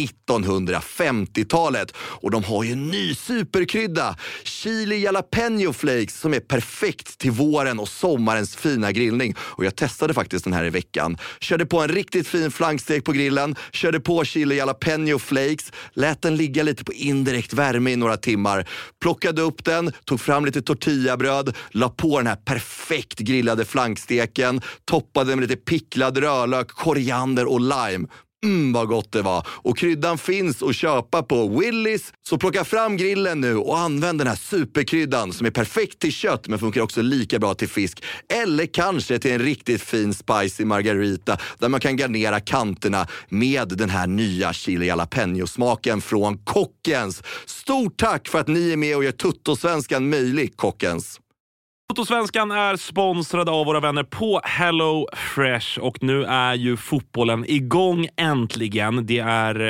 1950-talet. Och de har ju en ny superkrydda, chili jalapeno flakes, som är perfekt till våren och sommarens fina grillning. Och jag testade faktiskt den här i veckan. Körde på en riktigt fin flankstek på grillen, körde på chili jalapeno flakes, lät den ligga lite på indirekt värme i några timmar. Plockade upp den, tog fram lite tortillabröd, la på den här perfekt grillade flanksteken, toppade med lite picklad rörlök, koriander och lime. Vad gott det var. Och kryddan finns att köpa på Willys. Så plocka fram grillen nu och använd den här superkryddan som är perfekt till kött men funkar också lika bra till fisk. Eller kanske till en riktigt fin spicy margarita där man kan garnera kanterna med den här nya chili jalapeno-smaken från Kockens. Stort tack för att ni är med och gör Tuttosvenskan möjlig, Kockens. Tuttosvenskan är sponsrad av våra vänner på Hello Fresh och nu är ju fotbollen igång äntligen. Det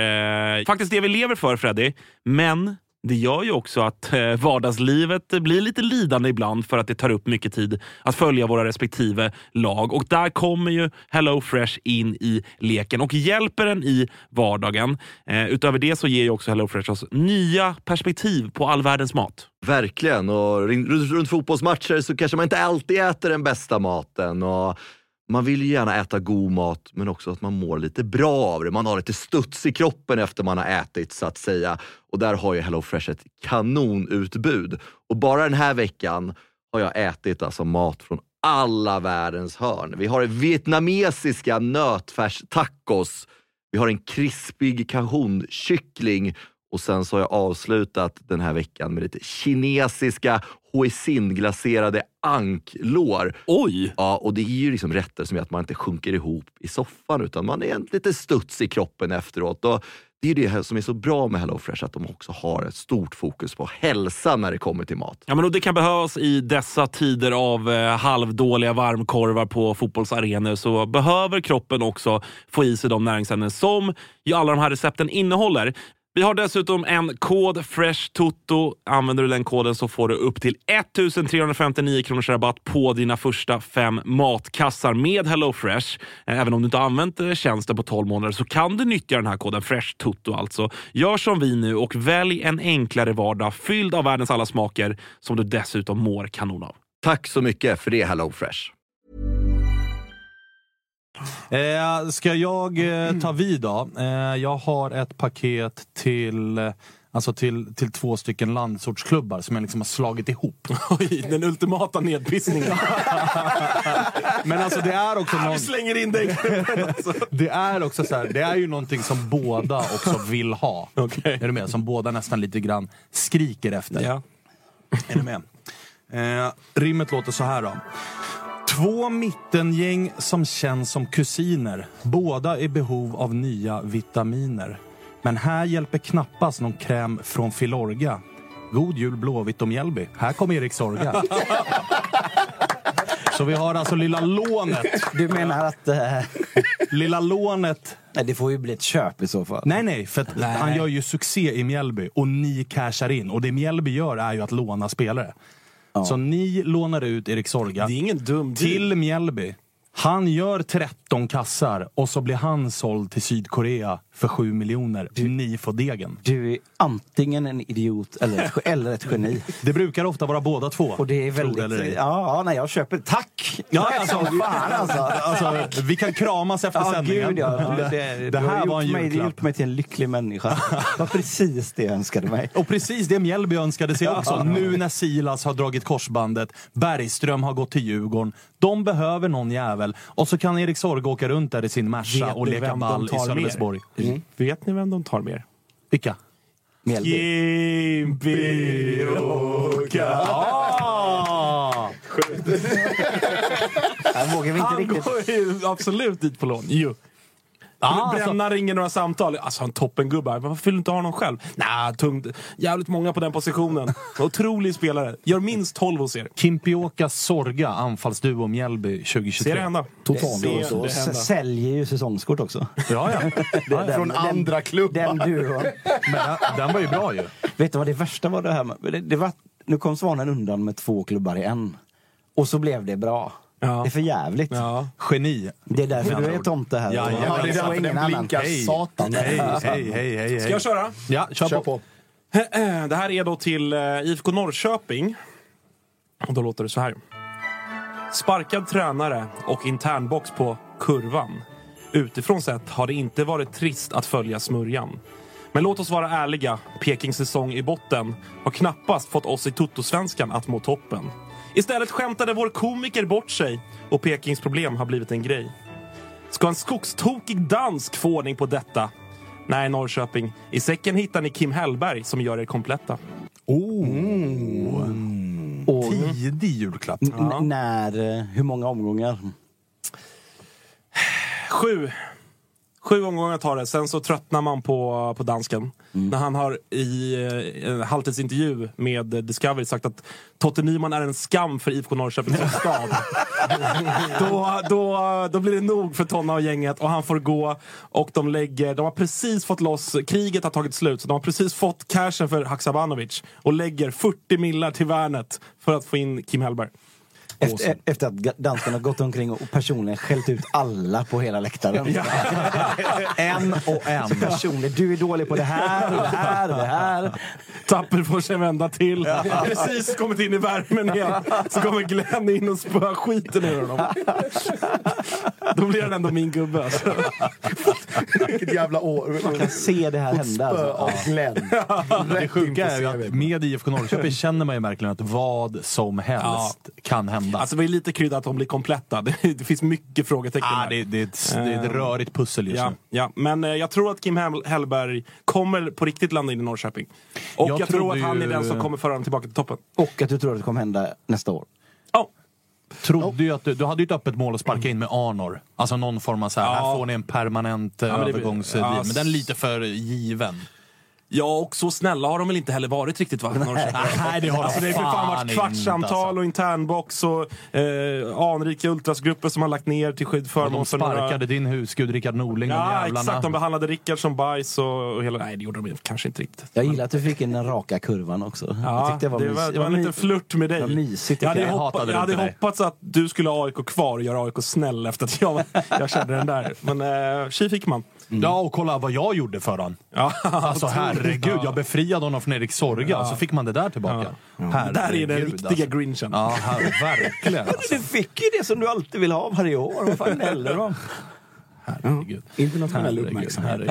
är faktiskt det vi lever för, Freddy. Men det gör ju också att vardagslivet blir lite lidande ibland för att det tar upp mycket tid att följa våra respektive lag. Och där kommer ju Hello Fresh in i leken och hjälper en i vardagen. Utöver det så ger ju också Hello Fresh oss nya perspektiv på all världens mat. Verkligen, och runt fotbollsmatcher så kanske man inte alltid äter den bästa maten och man vill ju gärna äta god mat men också att man mår lite bra av det. Man har lite studs i kroppen efter man har ätit så att säga. Och där har ju HelloFresh ett kanonutbud. Och bara den här veckan har jag ätit alltså mat från alla världens hörn. Vi har vietnamesiska nötfärstacos. Vi har en krispig cajon-kyckling. Och sen så har jag avslutat den här veckan med lite kinesiska hoisin-glaserade anklår. Oj! Ja, och det är ju liksom rätter som gör att man inte sjunker ihop i soffan utan man är lite studs i kroppen efteråt. Och det är det som är så bra med HelloFresh, att de också har ett stort fokus på hälsa när det kommer till mat. Ja, men och det kan behövas i dessa tider av halvdåliga varmkorvar på fotbollsarenor, så behöver kroppen också få i sig de näringsämnen som ju alla de här recepten innehåller. Vi har dessutom en kod FRESHTOTO. Använder du den koden så får du upp till 1359 kronors rabatt på dina första 5 matkassar med HelloFresh. Även om du inte har använt tjänsten på 12 månader så kan du nyttja den här koden FRESHTOTO alltså. Gör som vi nu och välj en enklare vardag fylld av världens alla smaker som du dessutom mår kanon av. Tack så mycket för det, HelloFresh. Ska jag ta vid då? Jag har ett paket till 2 stycken landsortsklubbar som jag liksom har slagit ihop. Oj, den ultimata nedpissningen. Men alltså det är också vi slänger in dig. Det är också så här, det är ju någonting som båda också vill ha. Okay. Är du med? Som båda nästan lite grann skriker efter. Ja. Är du med? Rimmet låter så här då. 2 mittengäng som känns som kusiner. Båda i behov av nya vitaminer. Men här hjälper knappast någon kräm från Filorga. God jul Blåvitt och Mjällby. Här kommer Erik Sorga. Så vi har alltså lilla lånet. Du menar att... Lilla lånet... Nej, det får ju bli ett köp i så fall. Nej, för att han gör ju succé i Mjällby. Och ni cashar in. Och det Mjällby gör är ju att låna spelare. Ja. Så ni lånar ut Erik Sorga det är ingen dum till Mjällby. Han gör 13 kassar och så blir han såld till Sydkorea för 7 miljoner. Ni får degen. Du är antingen en idiot eller ett geni. Det brukar ofta vara båda två. Och det är väldigt... Ja, nej, jag köper... Tack! Ja, alltså, vi kan kramas efter sändningen. Gud, ja. Det här var en julklapp. Det gjort mig till en lycklig människa. Det var precis det jag önskade mig. Och precis det Mjällby önskade sig också. Nu när Silas har dragit korsbandet, Bergström har gått till Djurgården. De behöver någon jävel. Och så kan Erik Sorg åka runt där i sin Merca och leka ball i Sölvesborg. Vet ni vem de tar mer? Vilka? Kimby Åka. Här vågar vi inte riktigt. Han går ju absolut dit på lån. Bränna ringer några samtal. Alltså en toppengubbe. Varför vill du inte ha någon själv? Nej, tungt. Jävligt många på den positionen. Otrolig spelare. Gör minst 12 hos er. Kimpioka Sorga, anfallsduo Mjällby 2023. Ser det hända? Totalt. Säljer ju säsongskort också. Ja. Från andra klubbar. Den duon. Men den var ju bra ju. Vet du vad det värsta var det här med? Det var, nu kom Svanen undan med 2 klubbar i en. Och så blev det bra. Ja. Det är för jävligt. Ja. Geni. Det är därför du är tomte här. Ja, det är därför den blinkar satan. Hej. Ska jag köra? Ja, kör på. Det här är då till IFK Norrköping. Och då låter det så här. Sparkad tränare och internbox på kurvan. Utifrån sett har det inte varit trist att följa smörjan. Men låt oss vara ärliga. Pekings säsong i botten har knappast fått oss i Toto-svenskan att må toppen. Istället skämtade vår komiker bort sig och Pekings problem har blivit en grej. Ska en skogstokig dansk få ordning på detta? Nej, Norrköping. I säcken hittar ni Kim Hellberg som gör er kompletta. Tidig julklapp. Hur många omgångar? 7 omgångar tar det. Sen så tröttnar man på dansken. När han har i en halvtidsintervju med Discovery sagt att Totte Nyman är en skam för IFK Norrköping som stad. då blir det nog för Tonna och gänget och han får gå. Och de har precis fått loss, kriget har tagit slut, så de har precis fått cashen för Haksabanovic och lägger 40 millar till värnet för att få in Kim Hellberg. Efter att danskarna har gått omkring och personligen skällt ut alla på hela läktaren. Ja. En och en. Personligen, du är dålig på det här. Tapper får sig vända till. Precis kommit in i värmen igen. Så kommer Glenn in och spöar skiten ur honom. Då blir han ändå min gubbe. Alltså. Vilket jävla år. Man kan se det här hända. Av Glenn. Det sjuka är ju att med IFK Norrköping känner man ju verkligen att vad som helst kan hända. Alltså det är lite krydda att de blir kompletta. Det finns mycket frågetecken där. Det är ett rörigt pussel just nu. Ja, men jag tror att Kim Hellberg kommer på riktigt landa in i Norrköping. Och jag tror att han är den som kommer föra dem tillbaka till toppen. Och att du tror att det kommer hända nästa år. Trodde ju att du hade ju ett öppet mål att sparka in med Arnor. Alltså någon form av så här får ni en permanent övergångsdeal. Men den är lite för given. Ja, och så snälla har de väl inte heller varit riktigt, va? Nej, det har alltså, det har fan varit kvartssamtal och internbox och anrika ultrasgrupper som har lagt ner till skydd för de sparkade din husgud Rickard Norling. Ja, exakt. De behandlade Rickard som bajs och hela... Nej, det gjorde de kanske inte riktigt. Jag gillar att du fick in den raka kurvan också. Ja, jag tyckte det var en liten flört med dig. Mysigt, jag hade hoppats att du skulle ha AIK kvar och göra AIK snäll efter att jag kände den där. Men tji fick man. Ja, och kolla vad jag gjorde för han. Ja, alltså herregud, jag befriade honom från Erik Sorga, så fick man det där tillbaka. Där är den riktiga grinchen. Ja, verkligen. Du fick ju det som du alltid vill ha varje år. Vad fan händer då? Herregud. Internationell uppmärksamhet.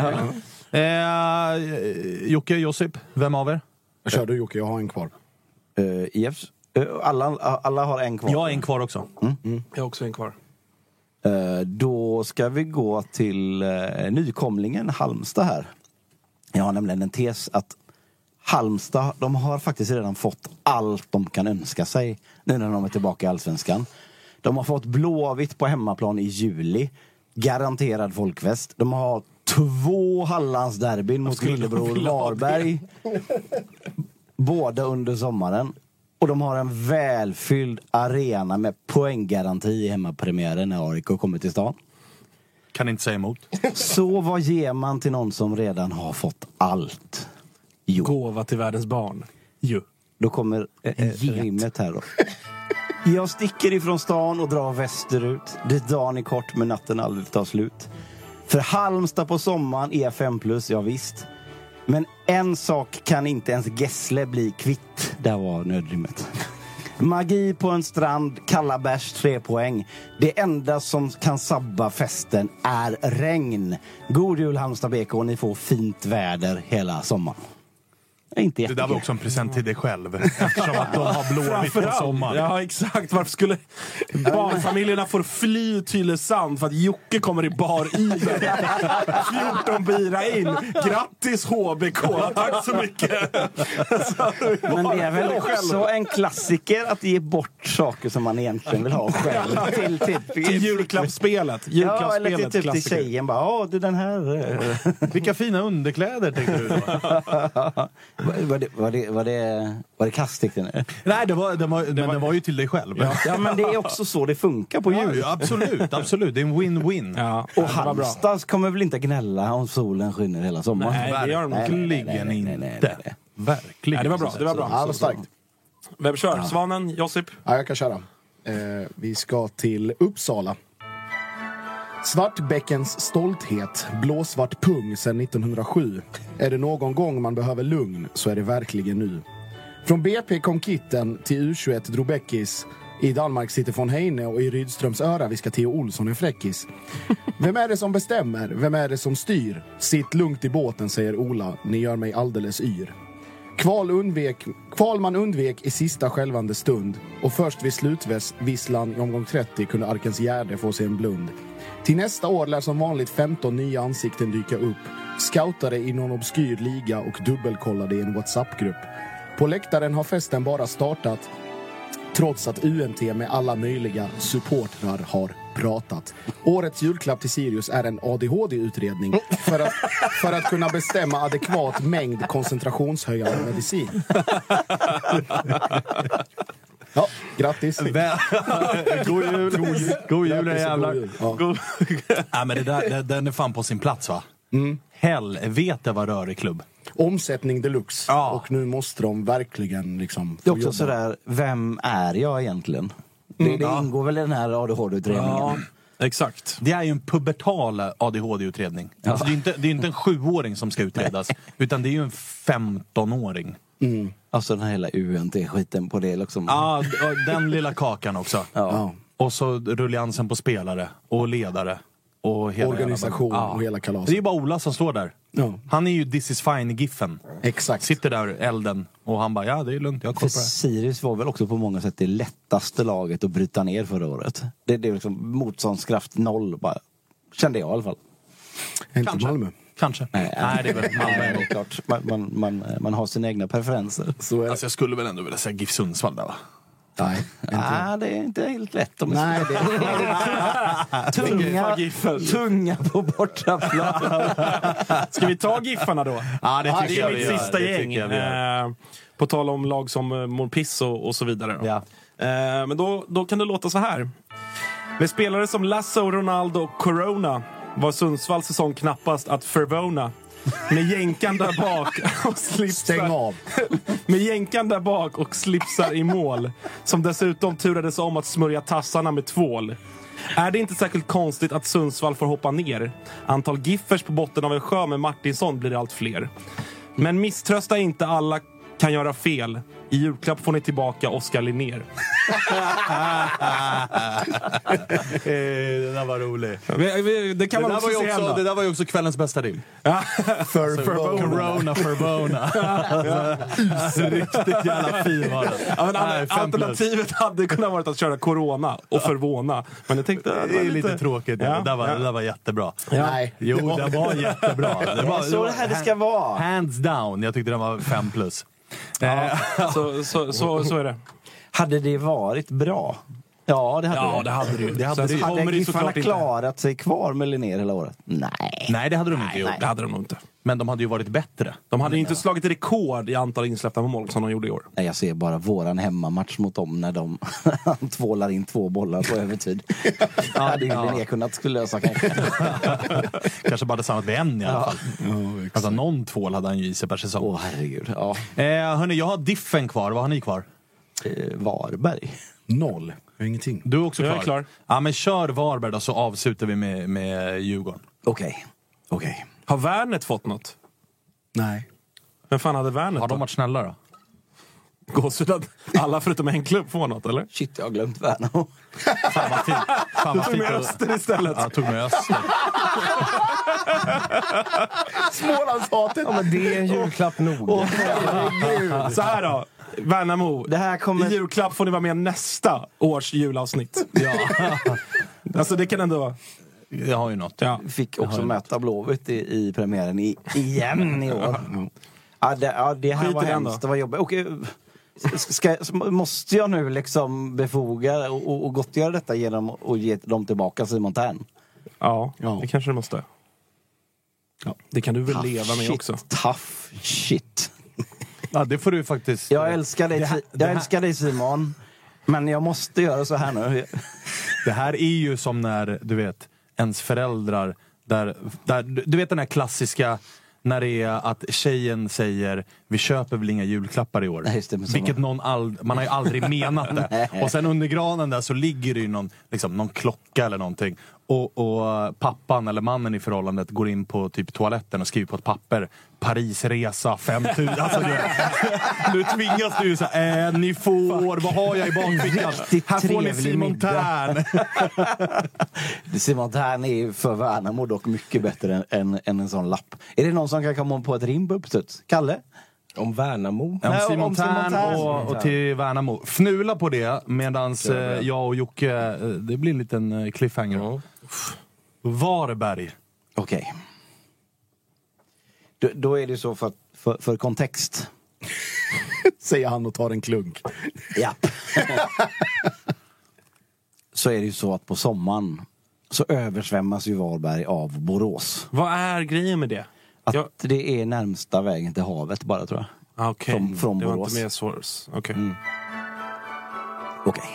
Jocke, Josip, vem av er? Kör du Jocke, jag har en kvar. IFs. Alla har en kvar. Jag har en kvar också. Jag har också en kvar. Då ska vi gå till nykomlingen Halmstad här. Jag har nämligen en tes att Halmstad, de har faktiskt redan fått allt de kan önska sig nu när de är tillbaka i Allsvenskan. De har fått Blåvitt på hemmaplan i juli. Garanterad folkfest. De har 2 Hallandsderbyn mot Lillebror Varberg. Båda under sommaren. Och de har en välfylld arena med poänggaranti i hemmapremiären när AIK kommer till stan. Kan inte säga emot. Så vad ger man till någon som redan har fått allt? Gåva till världens barn. Då kommer rimmet här då. Jag sticker ifrån stan och drar västerut. Dit dagen är kort men natten aldrig tar slut. För Halmstad på sommaren är 5+, ja visst. Men en sak kan inte ens Gessle bli kvitt. Där var nödrimmet. Magi på en strand, kalla bärs, 3 poäng. Det enda som kan sabba festen är regn. God jul Halmstad BK, ni får fint väder hela sommaren. Inte det där var också en present till dig själv. Eftersom att de har Blåvitt på sommaren. Ja, exakt. Varför skulle barnfamiljerna få fly till Sand för att Jocke kommer i bar iver 14 bira in. Grattis HBK. Tack så mycket. Men det är väl också en klassiker att ge bort saker som man egentligen vill ha själv. Till julklappsspelet. Ja, eller till tjejen bara, det är den här. Vilka fina underkläder, tänkte du då? Var det kastigt? Nej, det var ju till dig själv. Ja, men det är också så det funkar på jul. Ja, absolut. Det är en win-win. Ja, och Halmstad kommer väl inte gnälla om solen skiner hela sommaren? Nej, det gör de verkligen inte. Verkligen. Nej, det var bra. Det var bra. Ja, det var starkt. Vem kör? Svanen? Josip? Ja, jag kan köra. Vi ska till Uppsala. Svartbäckens stolthet, blåsvart pung sedan 1907. Är det någon gång man behöver lugn så är det verkligen nu. Från BP kom kitten till U21 Drobäckis. I Danmark sitter von Heine och i Rydströms öra vi ska Theo Olsson en fräckis. Vem är det som bestämmer? Vem är det som styr? Sitt lugnt i båten, säger Ola. Ni gör mig alldeles yr. Kval man undvek i sista skälvande stund. Och först vid slutvisslan i omgång 30 kunde Arkens Gärde få sig en blund. Till nästa år lär som vanligt 15 nya ansikten dyka upp. Scoutade i någon obskyr liga och dubbelkollade i en WhatsApp-grupp. På läktaren har festen bara startat, trots att UNT med alla möjliga supportrar har pratat. Årets julklapp till Sirius är en ADHD-utredning för att kunna bestämma adekvat mängd koncentrationshöjande medicin. Ja, grattis. God jul. God jul, jävlar. Ja, men den är fan på sin plats, va? Helvete vad rörig klubb. Omsättning deluxe. Ja. Och nu måste de verkligen liksom det är också jobba. Sådär, vem är jag egentligen? Det ingår väl i den här ADHD-utredningen. Ja, exakt. Det är ju en pubertal ADHD-utredning. Ja. Alltså, det är inte en 7-åring som ska utredas, utan det är ju en 15-åring. Alltså den här hela UNT-skiten på det liksom. Ja, den lilla kakan också. Ja. Och så rulliansen på spelare och ledare. Och hela organisation och hela kalaset. Det är bara Ola som står där. Ja. Han är ju This is fine i giffen. Exakt. Sitter där elden och han bara, ja det är lugnt, jag kollar på det. Sirius var väl också på många sätt det lättaste laget att bryta ner förra året. Det är liksom motståndskraft 0 bara. Kände jag i alla fall. Inte Malmö. Kanske. Nej, det är väl Malmö. Det är klart. Man har sina egna preferenser. Så alltså jag skulle väl ändå vilja säga GIF Sundsvall där, va? Nej, det är inte helt lätt. Nej, det är tunga på bortaplan. Ska vi ta Giffarna då? Ja, det tycker jag. Det är mitt sista gäng. På tal om lag som mår piss och så vidare. Ja. Men då kan det låta så här. Med spelare som Lasso, Ronaldo och Corona var Sundsvalls säsong knappast att förvåna. Med jänkan där bak och slipsar. Med jänkan där bak och slipsar i mål. Som dessutom turades om att smörja tassarna med tvål. Är det inte särskilt konstigt att Sundsvall får hoppa ner? Antal giffers på botten av en sjö med Martinsson blir allt fler. Men misströsta inte, alla kan göra fel. I julklapp får ni tillbaka Oskar Linnér. Det där var roligt. Det kan man också säga. Det där var ju också kvällens bästa rim. Corona Förbona. Riktigt jävla fin var det. Alternativet hade kunnat vara att köra Corona och förvåna. Men jag tänkte det är lite tråkigt. Det där var jättebra. Nej. Jo, det var jättebra. Det var så det här det ska vara. Hands down. Jag tyckte den var 5+. Ja, så är det. Hade det varit bra? Ja, det hade det hade det. Hade Giffarna klarat sig kvar med Linnér hela året? Nej, det hade de inte gjort. Det hade de nog inte. Men de hade ju varit bättre. De hade inte slagit rekord i antal insläppta mål som de gjorde i år. Nej, jag ser bara våran hemmamatch mot dem när de tvålar in 2 bollar på övertid. Det hade ju Linnér kunnat skulle lösa kanske. Kanske bara samma vid en i alla fall. Alltså någon tvål hade han ju i sig per säsong. Herregud. Hörni, jag har diffen kvar. Vad har ni kvar? Varberg. 0. Jag har ingenting. Du är också klar? Jag är klar. Ja, men kör Varberg då, så avslutar vi med Djurgården. Okej. Har Värnet fått något? Nej. Vem fan hade Värnet Har de då? varit snälla då? Gåshud att alla förutom en klubb får något, eller? Shit, jag har glömt Värnamo. Fan vad fint. Fan Du vad tog med fint. Öster istället. Ja, jag tog med Öster. Smålandshatet. Ja, men det är en julklapp nog. Så här då. Värnamo. Det här kommer... I julklapp får ni vara med nästa års julavsnitt. Ja. Alltså det kan ändå... Jag har ju något. Ja. Fick också möta Blåvitt i premiären igen i år. Det här Skit var i den då. hemskt. Det var jobbigt. Och, måste jag nu liksom befoga och gottgöra detta genom att ge dem tillbaka Simon Tern? Ja, det kanske du måste. Ja, det kan du väl leva med också. Tough shit. Ja, det får du faktiskt... Jag älskar dig, jag älskar dig Simon. Men jag måste göra så här nu. Det här är ju som när, du vet, ens föräldrar där du vet den här klassiska när det är att tjejen säger vi köper väl inga julklappar i år. Nej, just det, vilket man har ju aldrig menat det. Och sen under granen där så ligger det ju någon klocka eller någonting. Och pappan eller mannen i förhållandet går in på typ toaletten och skriver på ett papper Parisresa 5000. Alltså nu tvingas du ju så här, ni får, vad har jag i bakfickan? Här får ni Simon Tern. Simon Tern är för Värnamo dock mycket bättre än en sån lapp. Är det någon som kan komma på ett rim på uppstuds? Kalle? Om Värnamo? Om Simon Tern och till Värnamo. Fnula på det medans jag och Jocke, det blir en liten cliffhanger. Varberg. Okej. Då är det så för kontext. Säger han och tar en klunk. Japp. Så är det ju så att på sommaren så översvämmas ju Varberg av Borås. Vad är grejen med det? Att det är närmsta vägen till havet bara, tror jag. Okej. Från det Borås. var inte mer source. Okej. Okej.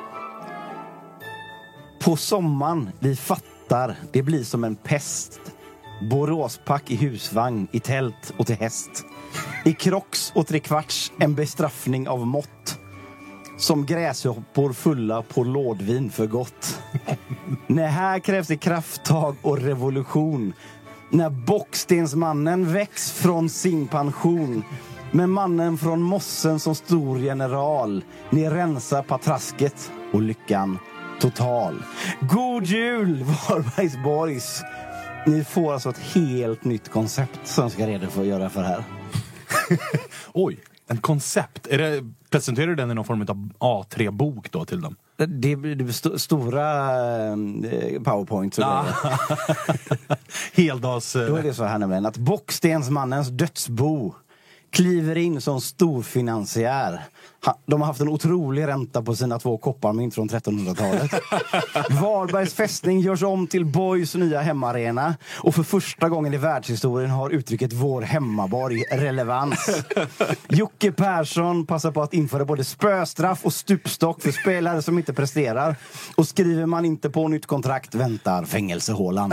På sommaren, vi fattar, det blir som en pest. Boråspack i husvagn, i tält och till häst. I krox och 3/4, en bestraffning av mått. Som gräshoppor fulla på lådvin för gott. Nej, här krävs det krafttag och revolution. När Bockstensmannen väcks från sin pension. Med mannen från mossen som stor general. Ni rensar patrasket och lyckan total. God jul, Varbergs boys! Ni får alltså ett helt nytt koncept som jag ska redo för att göra för här. Oj, en koncept. Presenterar du den i någon form av A3-bok då till dem? Det blir stora powerpoints. Heldags... Då är det så här nämligen att Bockstensmannens dödsbo kliver in som storfinansiär. De har haft en otrolig ränta på sina 2 kopparmynt från 1300-talet. Varbergs fästning görs om till Boys nya hemmaarena. Och för första gången i världshistorien har uttrycket vår hemmaborg relevans. Jocke Persson passar på att införa både spöstraff och stupstock för spelare som inte presterar. Och skriver man inte på nytt kontrakt väntar fängelsehålan.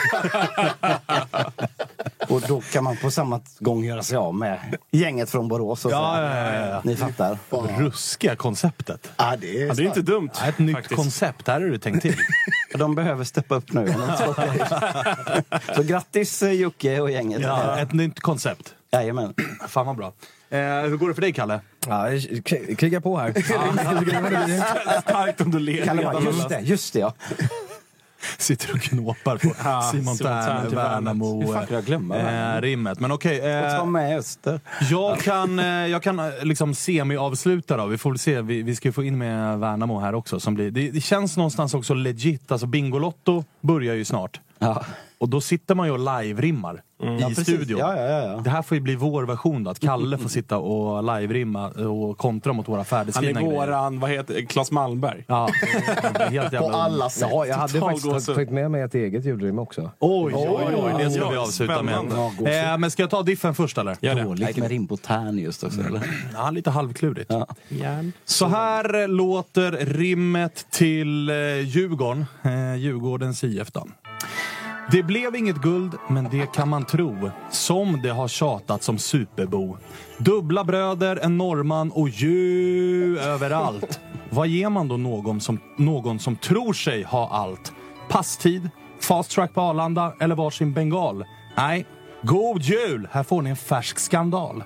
Och då kan man på samma gång göra sig av med gänget från Borås. Och ja. Ni fattar. Ruskiga konceptet. Ja, det är inte dumt. Ja, ett nytt koncept, här har du tänkt till. De behöver steppa upp nu. Så grattis Jocke och gänget. Ja, ett nytt koncept. Jajamän. Fan vad bra. Hur går det för dig, Kalle? Ja, kriga på här. Starkt om du ler. Kalle bara, just det ja. Sitter och knåpar på Simon Tern, Värnamo. Hur fan kan jag glömma rimmet. Men okej. Ta med Öster. Jag kan liksom semi-avsluta då. Vi får väl se. Vi ska ju få in med Värnamo här också. Som blir, det känns någonstans också legit. Alltså Bingolotto börjar ju snart. Ja. Och då sitter man ju och live-rimmar i studion. Ja. Det här får ju bli vår version då. Att Kalle får sitta och live-rimma och kontra mot våra färdigskrivna grejer. grejer. Han är vad heter Claes Malmberg. Ja, helt jävla... På alla sätt. Ja, jag hade faktiskt tagit med mig ett eget julrim också. Oj, det ska vi avsluta med. Men ska jag ta diffen först eller? Dåligt med rim på tärn just också, eller? Ja, lite halvklurigt. Ja. Så här låter rimmet till Djurgården. Djurgårdens IF då. Det blev inget guld, men det kan man tro. Som det har tjatat som superbo. Dubbla bröder, en norrman och överallt. Vad ger man då någon som tror sig ha allt? Passtid, fast track på Arlanda eller varsin bengal? Nej, god jul! Här får ni en färsk skandal.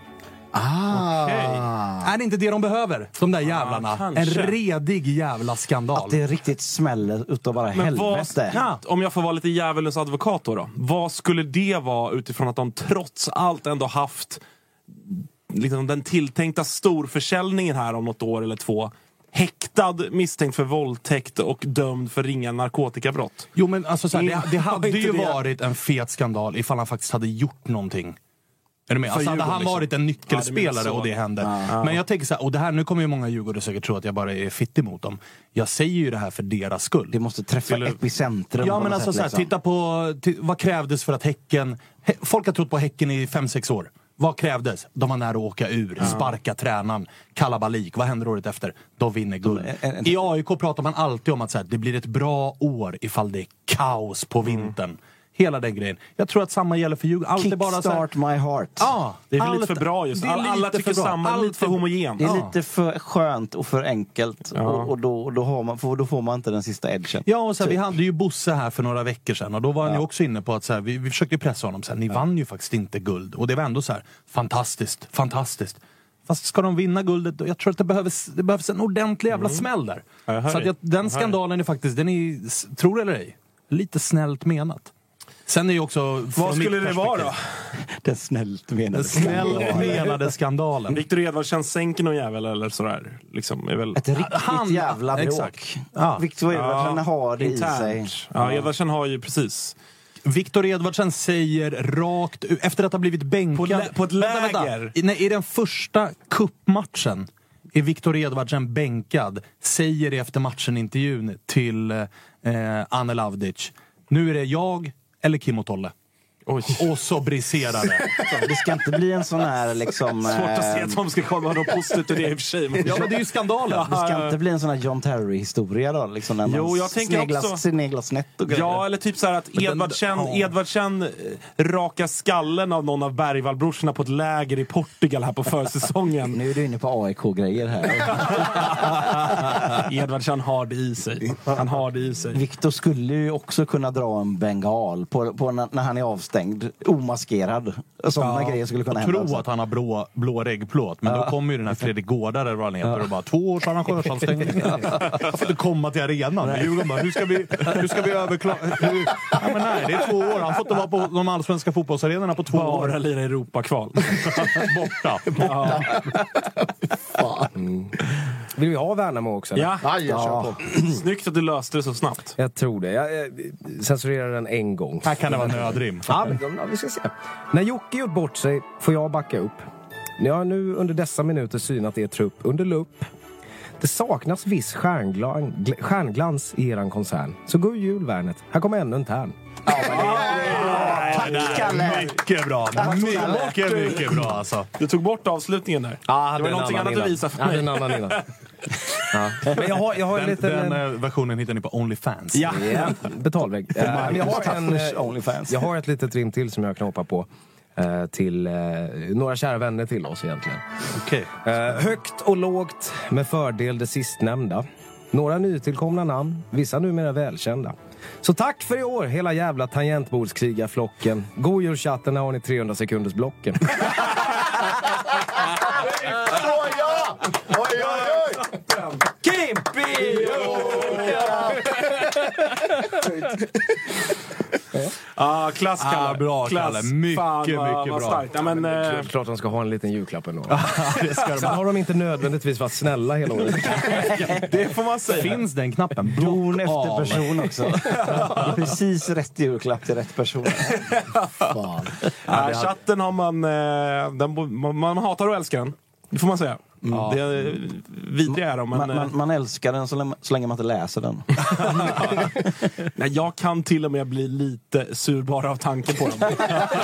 Okay. Är det inte det de behöver? De där jävlarna. En redig jävla skandal. Att det riktigt smäller utav bara helvete. Om jag får vara lite djävulens advokat då. Vad skulle det vara utifrån att de trots allt ändå haft liksom den tilltänkta storförsäljningen här om något år eller 2? Häktad, misstänkt för våldtäkt och dömd för ringa narkotikabrott. Jo, men alltså så här, det hade ju varit en fet skandal ifall han faktiskt hade gjort någonting. Är du med? Alltså, hade han varit en nyckelspelare och det hände. Men jag tänker så här, och det här, nu kommer ju många djurgårdare säkert tro att jag bara är fitt emot dem. Jag säger ju det här för deras skull. Det måste träffa epicentrum. Ja, men alltså så här, titta på vad krävdes för att Häcken... Folk har trott på Häcken i 5-6 år. Vad krävdes? De var nära att åka ur, sparka tränaren, kalabalik. Vad händer året efter? De vinner guld. I AIK pratar man alltid om att så här, det blir ett bra år ifall det är kaos på vintern. Hela den grejen. Jag tror att samma gäller för Djurgården. Allt är bara så här, my heart. Ja, det är lite för bra just. Alla tycker samma, lite för homogen. Det är lite för skönt och för enkelt. Och då får man inte den sista edgen. Ja, och så här, vi hade ju Bosse här för några veckor sedan. Och då var han ju också inne på att så här, vi försökte pressa honom. Så här, ni vann ju faktiskt inte guld. Och det var ändå så här, fantastiskt. Fast ska de vinna guldet, jag tror att det behövs en ordentlig jävla smäll där. Så att den skandalen är faktiskt, den är, tror eller ej, lite snällt menat. Sen är ju också... Vad skulle det vara då? Den snällt menade skandalen. Victor Edvardsen sänker någon jävel eller sådär. Liksom, är väl... Ett riktigt jävla bråk. Ja. Victor Edvardsen har det internt i sig. Ja, Edvardsen har ju precis... Victor Edvardsen säger rakt efter att ha blivit bänkad... På ett läger? I den första kuppmatchen är Victor Edvardsen bänkad. Säger det efter matchen-intervjun till Anne Lavdic. Nu är det jag eller Kim och Tolle. Och så briserar det. Det ska inte bli en sån här liksom... Svårt att se att de ska komma något positivt ur det i och för sig. Ja, men det är ju skandalen. Det ska inte bli en sån här John Terry-historia då. Liksom, när man jag tänker också... sneglar snett och grejer. Ja, eller typ så här att Edvardsen rakar skallen av någon av Bergvallbrorsorna på ett läger i Portugal här på försäsongen. Nu är du inne på AIK-grejer här. Edvardsen har det i sig. Han har det i sig. Victor skulle ju också kunna dra en bengal på när han är avstängd. Omaskerad. Sådana grejer skulle kunna hända. Jag tror att han har blå reggplåt. Men då kommer ju den här Fredrik Gårdare och ner och bara 2 års arrangörsanstängning. Jag får inte komma till arenan. Bara, hur ska vi överklara? Ja, men nej, det är 2 år. Han får inte vara på de allsvenska fotbollsarenorna på 2 år. Bara lira Europa-kval. Borta. Fan. Vill vi ha Värnamo också? Ja. Snyggt att du löste det så snabbt. Jag tror det. Jag censurerar den en gång. Här kan det vara nödrim. Ja, vi ska se. När Jocke gjort bort sig får jag backa upp. Ni har nu under dessa minuter synat er trupp under lupp. Det saknas viss stjärnglans i eran koncern. Så god jul, Värnet. Här kommer ännu en tärn. Mycket bra. Mycket bra alltså. Du tog bort avslutningen där. Ja, det var någonting annat att visa för mig. En annan innan. Ja. Men jag har en liten... Den versionen hittar ni på OnlyFans. Ja, betalvägg. Jag har ett litet rim till som jag knoppar på. Till några kära vänner till oss egentligen. Okay. Högt och lågt med fördel det sistnämnda. Några nytillkomna namn, vissa numera välkända. Så tack för i år, hela jävla tangentbordskrigarflocken. God julchatten, när har ni 300 sekunders blocken. Oj! Kimpi! Klass, Kalle. Bra, Kalle. Mycket bra. Starkt. Ja, men, klart de ska ha en liten julklapp ändå. Sen har de inte nödvändigtvis varit snälla hela året. Det får man säga. Finns den knappen? Don efter person också. Precis rätt julklapp till rätt person. Fan. Chatten har man hatar och älskar den. Det får man säga. Det är vidriga är de. Men, man älskar den så länge man inte läser den. Nej, jag kan till och med bli lite sur bara av tanken på dem.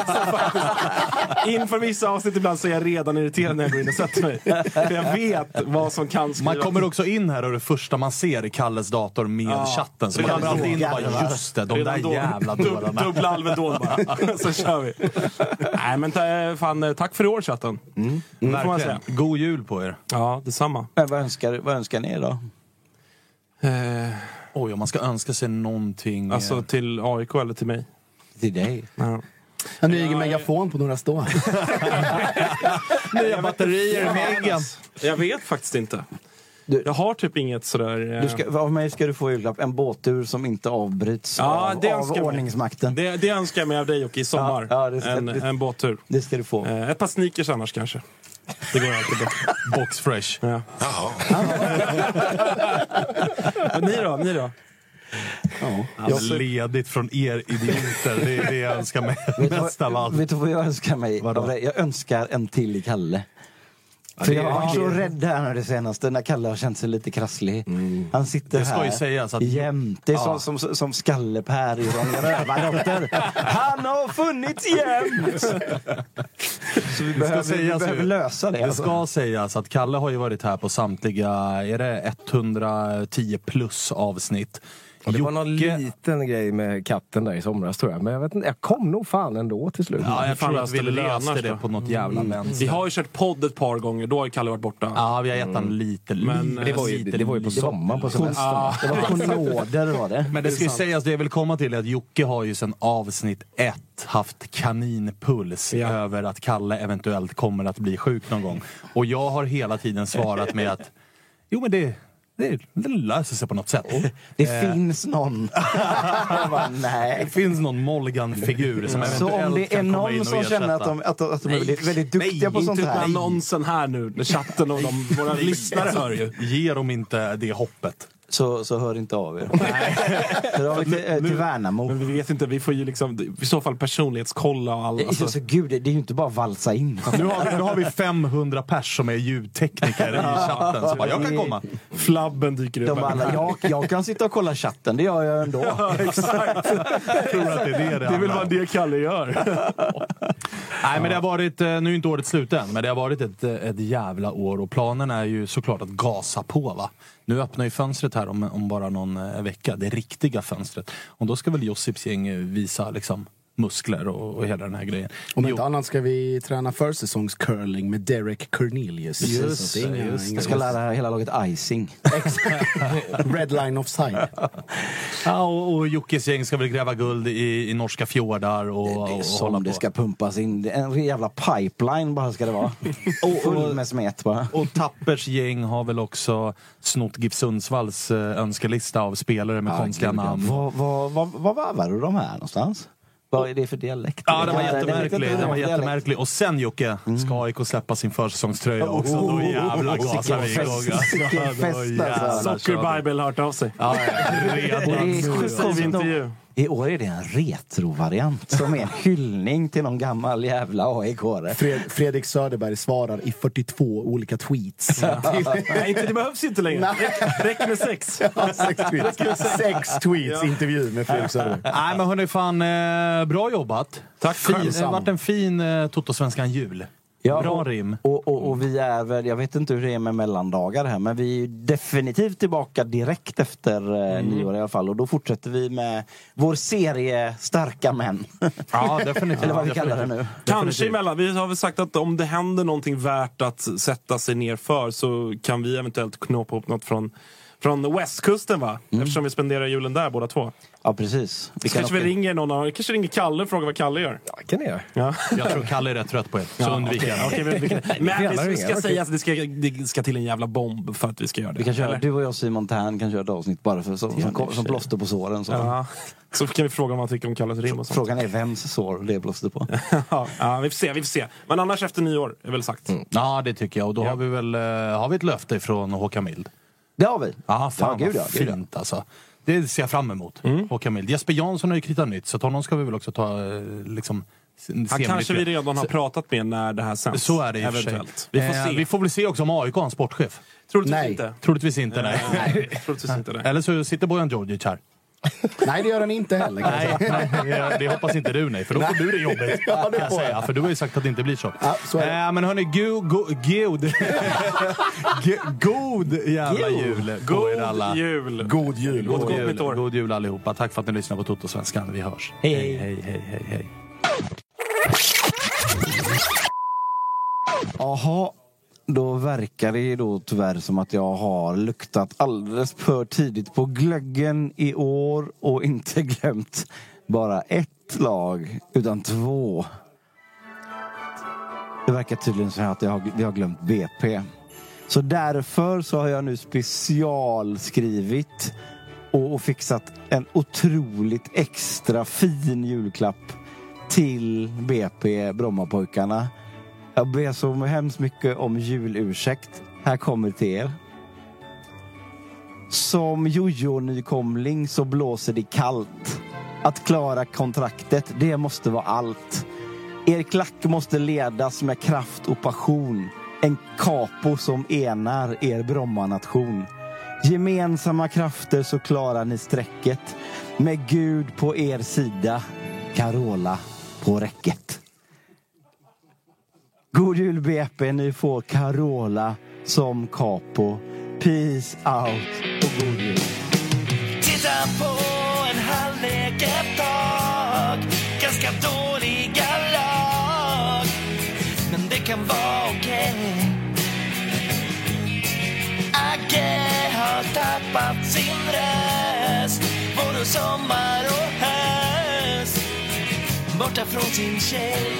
Inför vissa avsnitt ibland så är jag redan irriterad när jag går in och sätter mig. För jag vet vad som kan skrivas. Man kommer också in här och det första man ser är Kalles dator med chatten. Så man kommer alltid in och bara, just det, de där jävla dårarna. Dubbla Alvedon bara. Så kör vi. Nej, men fan, tack för i år, chatten. Verkligen. God jul på er. Ja, detsamma. Vad önskar ni då? Om man ska önska sig någonting. Alltså till AIK eller till mig? Till dig. Ja. En ny megafon på några stå. Nya batterier med äggen. Jag vet faktiskt inte. Jag har typ inget sådär... Av mig ska du få julklapp. En båttur som inte avbryts av ordningsmakten. Det önskar jag mig av dig och i sommar. En båttur. Det ska du få. Ett par sneakers annars kanske. Det går alltid bra. Box fresh. Ja. Ni då? Ja, ledigt från er idioter. Det är det jag önskar mig mest av allt. Vet du vad jag önskar mig? Jag önskar en till i Kalle. För jag var så rädd här när det senaste, när Kalle har känt sig lite krasslig. Han sitter det ska här ju sägas att jämt. Det är som Skallepär i Ronja Rövardotter. Han har funnits jämt! Så vi behöver lösa det. Det ska sägas att Kalle har ju varit här på samtliga, är det 110 plus avsnitt. Och det var någon liten grej med katten där i somras, tror jag. Men jag vet inte, jag kom nog fan ändå till slut. Ja, jag tror att vi löste det på något jävla vänster. Vi har ju kört podd ett par gånger, då har ju Kalle varit borta. Ja, vi har gett han lite. Men det var ju på sommaren, på semestern. Det var på nåder, var det. Men det ska ju sägas, det jag vill komma till är att Jocke har ju sedan avsnitt 1 haft kaninpuls över att Kalle eventuellt kommer att bli sjuk någon gång. Och jag har hela tiden svarat med att jo, men det löser sig på något sätt. Det finns någon. Nej. Det finns någon Molgan-figur som så om det är någon som känner att de är väldigt duktiga på sånt här. Inte annonsen här nu, när chatten och våra lyssnare hör ju. Ger de inte det hoppet. Så hör inte av er. Hör av till Värnamo. Men vi vet inte, vi får ju liksom i så fall personlighetskolla och alla. Alltså, gud, det är ju inte bara valsa in. Nu har vi 500 pers som är ljudtekniker i chatten. Så bara, jag kan komma. Flabben dyker upp. Jag kan sitta och kolla chatten, det gör jag ändå. Ja, exakt. Jag tror att det är väl vad det Kalle gör. Nej, men det har varit, nu är inte året slut än, men det har varit ett jävla år. Och planen är ju såklart att gasa på, va? Nu öppnar ju fönstret här om bara någon vecka. Det riktiga fönstret. Och då ska väl Josips gäng visa liksom muskler och hela den här grejen. Om inte annat ska vi träna försäsongscurling med Derek Cornelius. Just. Jag ska lära hela laget icing. Red line offside. Ja, och Jockes gäng ska väl gräva guld i norska fjordar och det är som det ska pumpas in. En jävla pipeline bara ska det vara. Full med smet bara. Och Tappers gäng har väl också snott GIF Sundsvalls önskelista av spelare med konstiga namn. Vad varvar du de här någonstans? Vad är det för dialekt? Ja, det var jättemärklig. Och sen, Jocke, ska AIK släppa sin försäsongströja också. Då jävlar gasar vi igång. Sockerbible har hört av sig. Ja, redan. I år är det en retrovariant som är en hyllning till någon gammal jävla AIK-are. Fredrik Söderberg svarar i 42 olika tweets. Nej, det behövs inte längre. Räcker med 6. Ja, 6 tweets, intervju med Fredrik Söderberg. Nej, men hörni, fan, bra jobbat. Tack. Det har varit en fin Toto-svenskan jul. Ja, bra rim. Och vi är väl, jag vet inte hur det är med mellandagar här, men vi är definitivt tillbaka direkt efter nyår i alla fall. Och då fortsätter vi med vår serie Starka män. Ja, definitivt. Eller vad vi kallar det nu. Kanske emellan. Vi har väl sagt att om det händer någonting värt att sätta sig ner för, så kan vi eventuellt knåpa upp något från västkusten, va? Eftersom vi spenderar julen där båda två. Ja, precis. Kanske vi ringer någon av, kanske ringer Kalle och frågar vad Kalle gör. Ja, kan ni göra. Ja. Jag tror Kalle är rätt trött på er. Så undviker Men vi ska säga att det ska till en jävla bomb för att vi ska göra det. Vi kan köra, du och jag, Simon Tern, kan köra ett avsnitt bara för som plåster på såren. Så. Ja. Så kan vi fråga om han tycker om Kalles rim och sånt. Frågan är vems sår det är plåster på. Ja, vi får se. Men annars efter nyår är väl sagt. Ja, det tycker jag. Och då har vi väl ett löfte från Håkan Mild. Det har vi. Ja, fan, gud, fint alltså. Det ser jag fram emot. Håkan Mild. Jesper Jansson har ju kritat nytt, så honom ska vi väl också ta liksom Han kanske vi redan har pratat med när det här sänds. Så är det eventuellt. Vi får se. Vi får väl se också om AIK har en sportchef. Troligtvis inte, nej. Troligtvis inte, nej. Eller så sitter Bojan Djordjic här. Nej, det gör han inte heller. Nej, det hoppas inte du, nej. För då får du det jobbet. Ja, det får jag. För du har ju sagt att det inte blir så. Ja, så men hörni, god jävla jul. God jul. God jul allihopa. Tack för att ni lyssnar på Toto-svenskan. Vi hörs. Hej. Jaha, då verkar det då tyvärr som att jag har luktat alldeles för tidigt på glöggen i år och inte glömt bara ett lag utan 2. Det verkar tydligen så här att jag har glömt BP. Så därför så har jag nu specialskrivit och fixat en otroligt extra fin julklapp till BP Brommapojkarna. Jag ber så hemskt mycket om julursäkt. Här kommer till er. Som jojo-nykomling så blåser det kallt. Att klara kontraktet, det måste vara allt. Er klack måste ledas med kraft och passion. En capo som enar er Bromma-nation. Gemensamma krafter så klarar ni sträcket. Med Gud på er sida, Carola på räcket. God jul BP, ni får Carola som capo. Peace out och god jul. Titta på en halvlek ett tag. Ganska dåliga lag, men det kan vara okej. Agge har tappat sin röst. Både sommar och höst. Borta från sin tjej.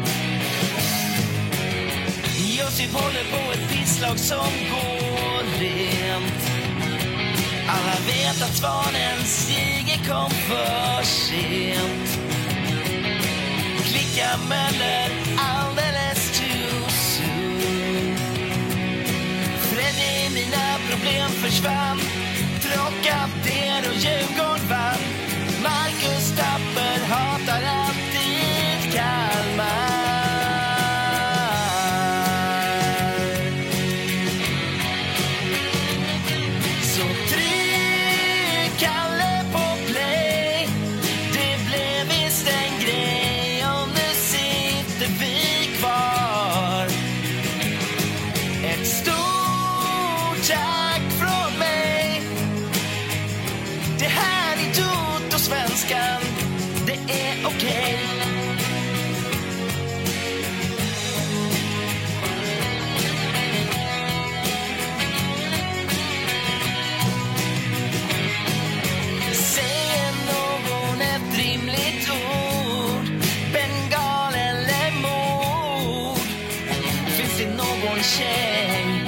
Josip håller på ett pisslag som går rent. Alla vet att Svanen stiger kom för sent. Klicka Möller alldeles too soon. Freddy, mina problem försvann. Tråkapten och Djurgården vann. Marcus Tapper hatar alltid Kalmar. Det är okej. Säger någon ett rimligt ord, bengal eller mord? Finns det någon tjej?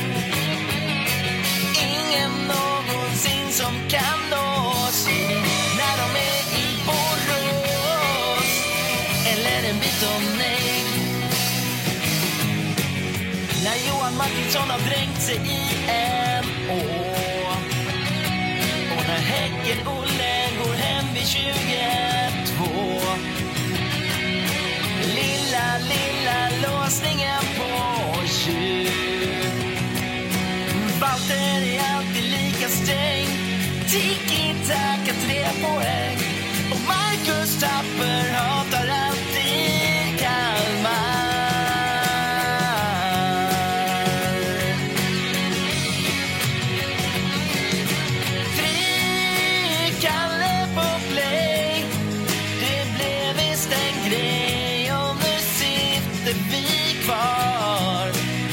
Ingen någonsin som kan nås när de är i Borås eller en bit om nej. När Johan Martinsson har dränkt sig i en å och när Häcken-Olle går hem vid 22. Lilla låsningen på jul. Walter är alltid lika sträng. Tiki-taka 3 poäng. Och Marcus Tapper hatar alltid Kalmar. Fri-Kalle på play. Det blev visst en grej. Och nu sitter vi kvar.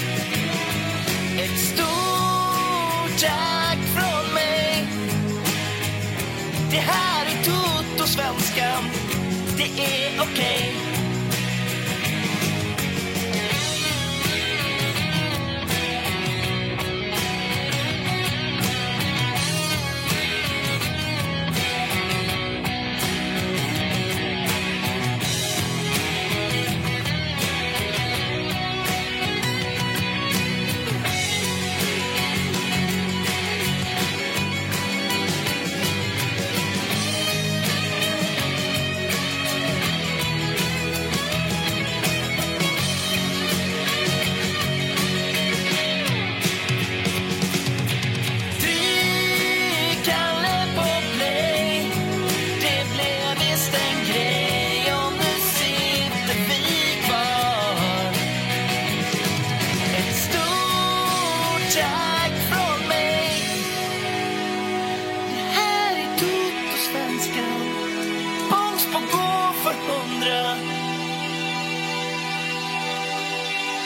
Ett stort tack från mig. Det här är Toto-svenskan. Det är okej.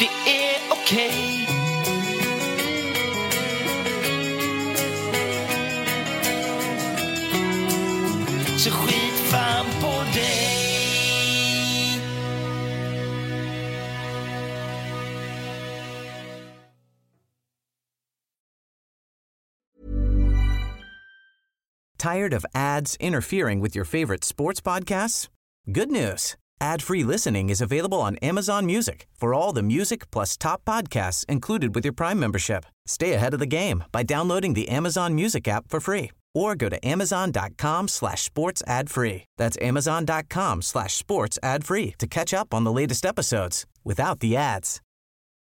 det är okej. Så skit fan på dig. Tired of ads interfering with your favorite sports podcasts? Good news. Ad-free listening is available on Amazon Music for all the music plus top podcasts included with your Prime membership. Stay ahead of the game by downloading the Amazon Music app for free or go to amazon.com/sports ad free. That's amazon.com/sports ad free to catch up on the latest episodes without the ads.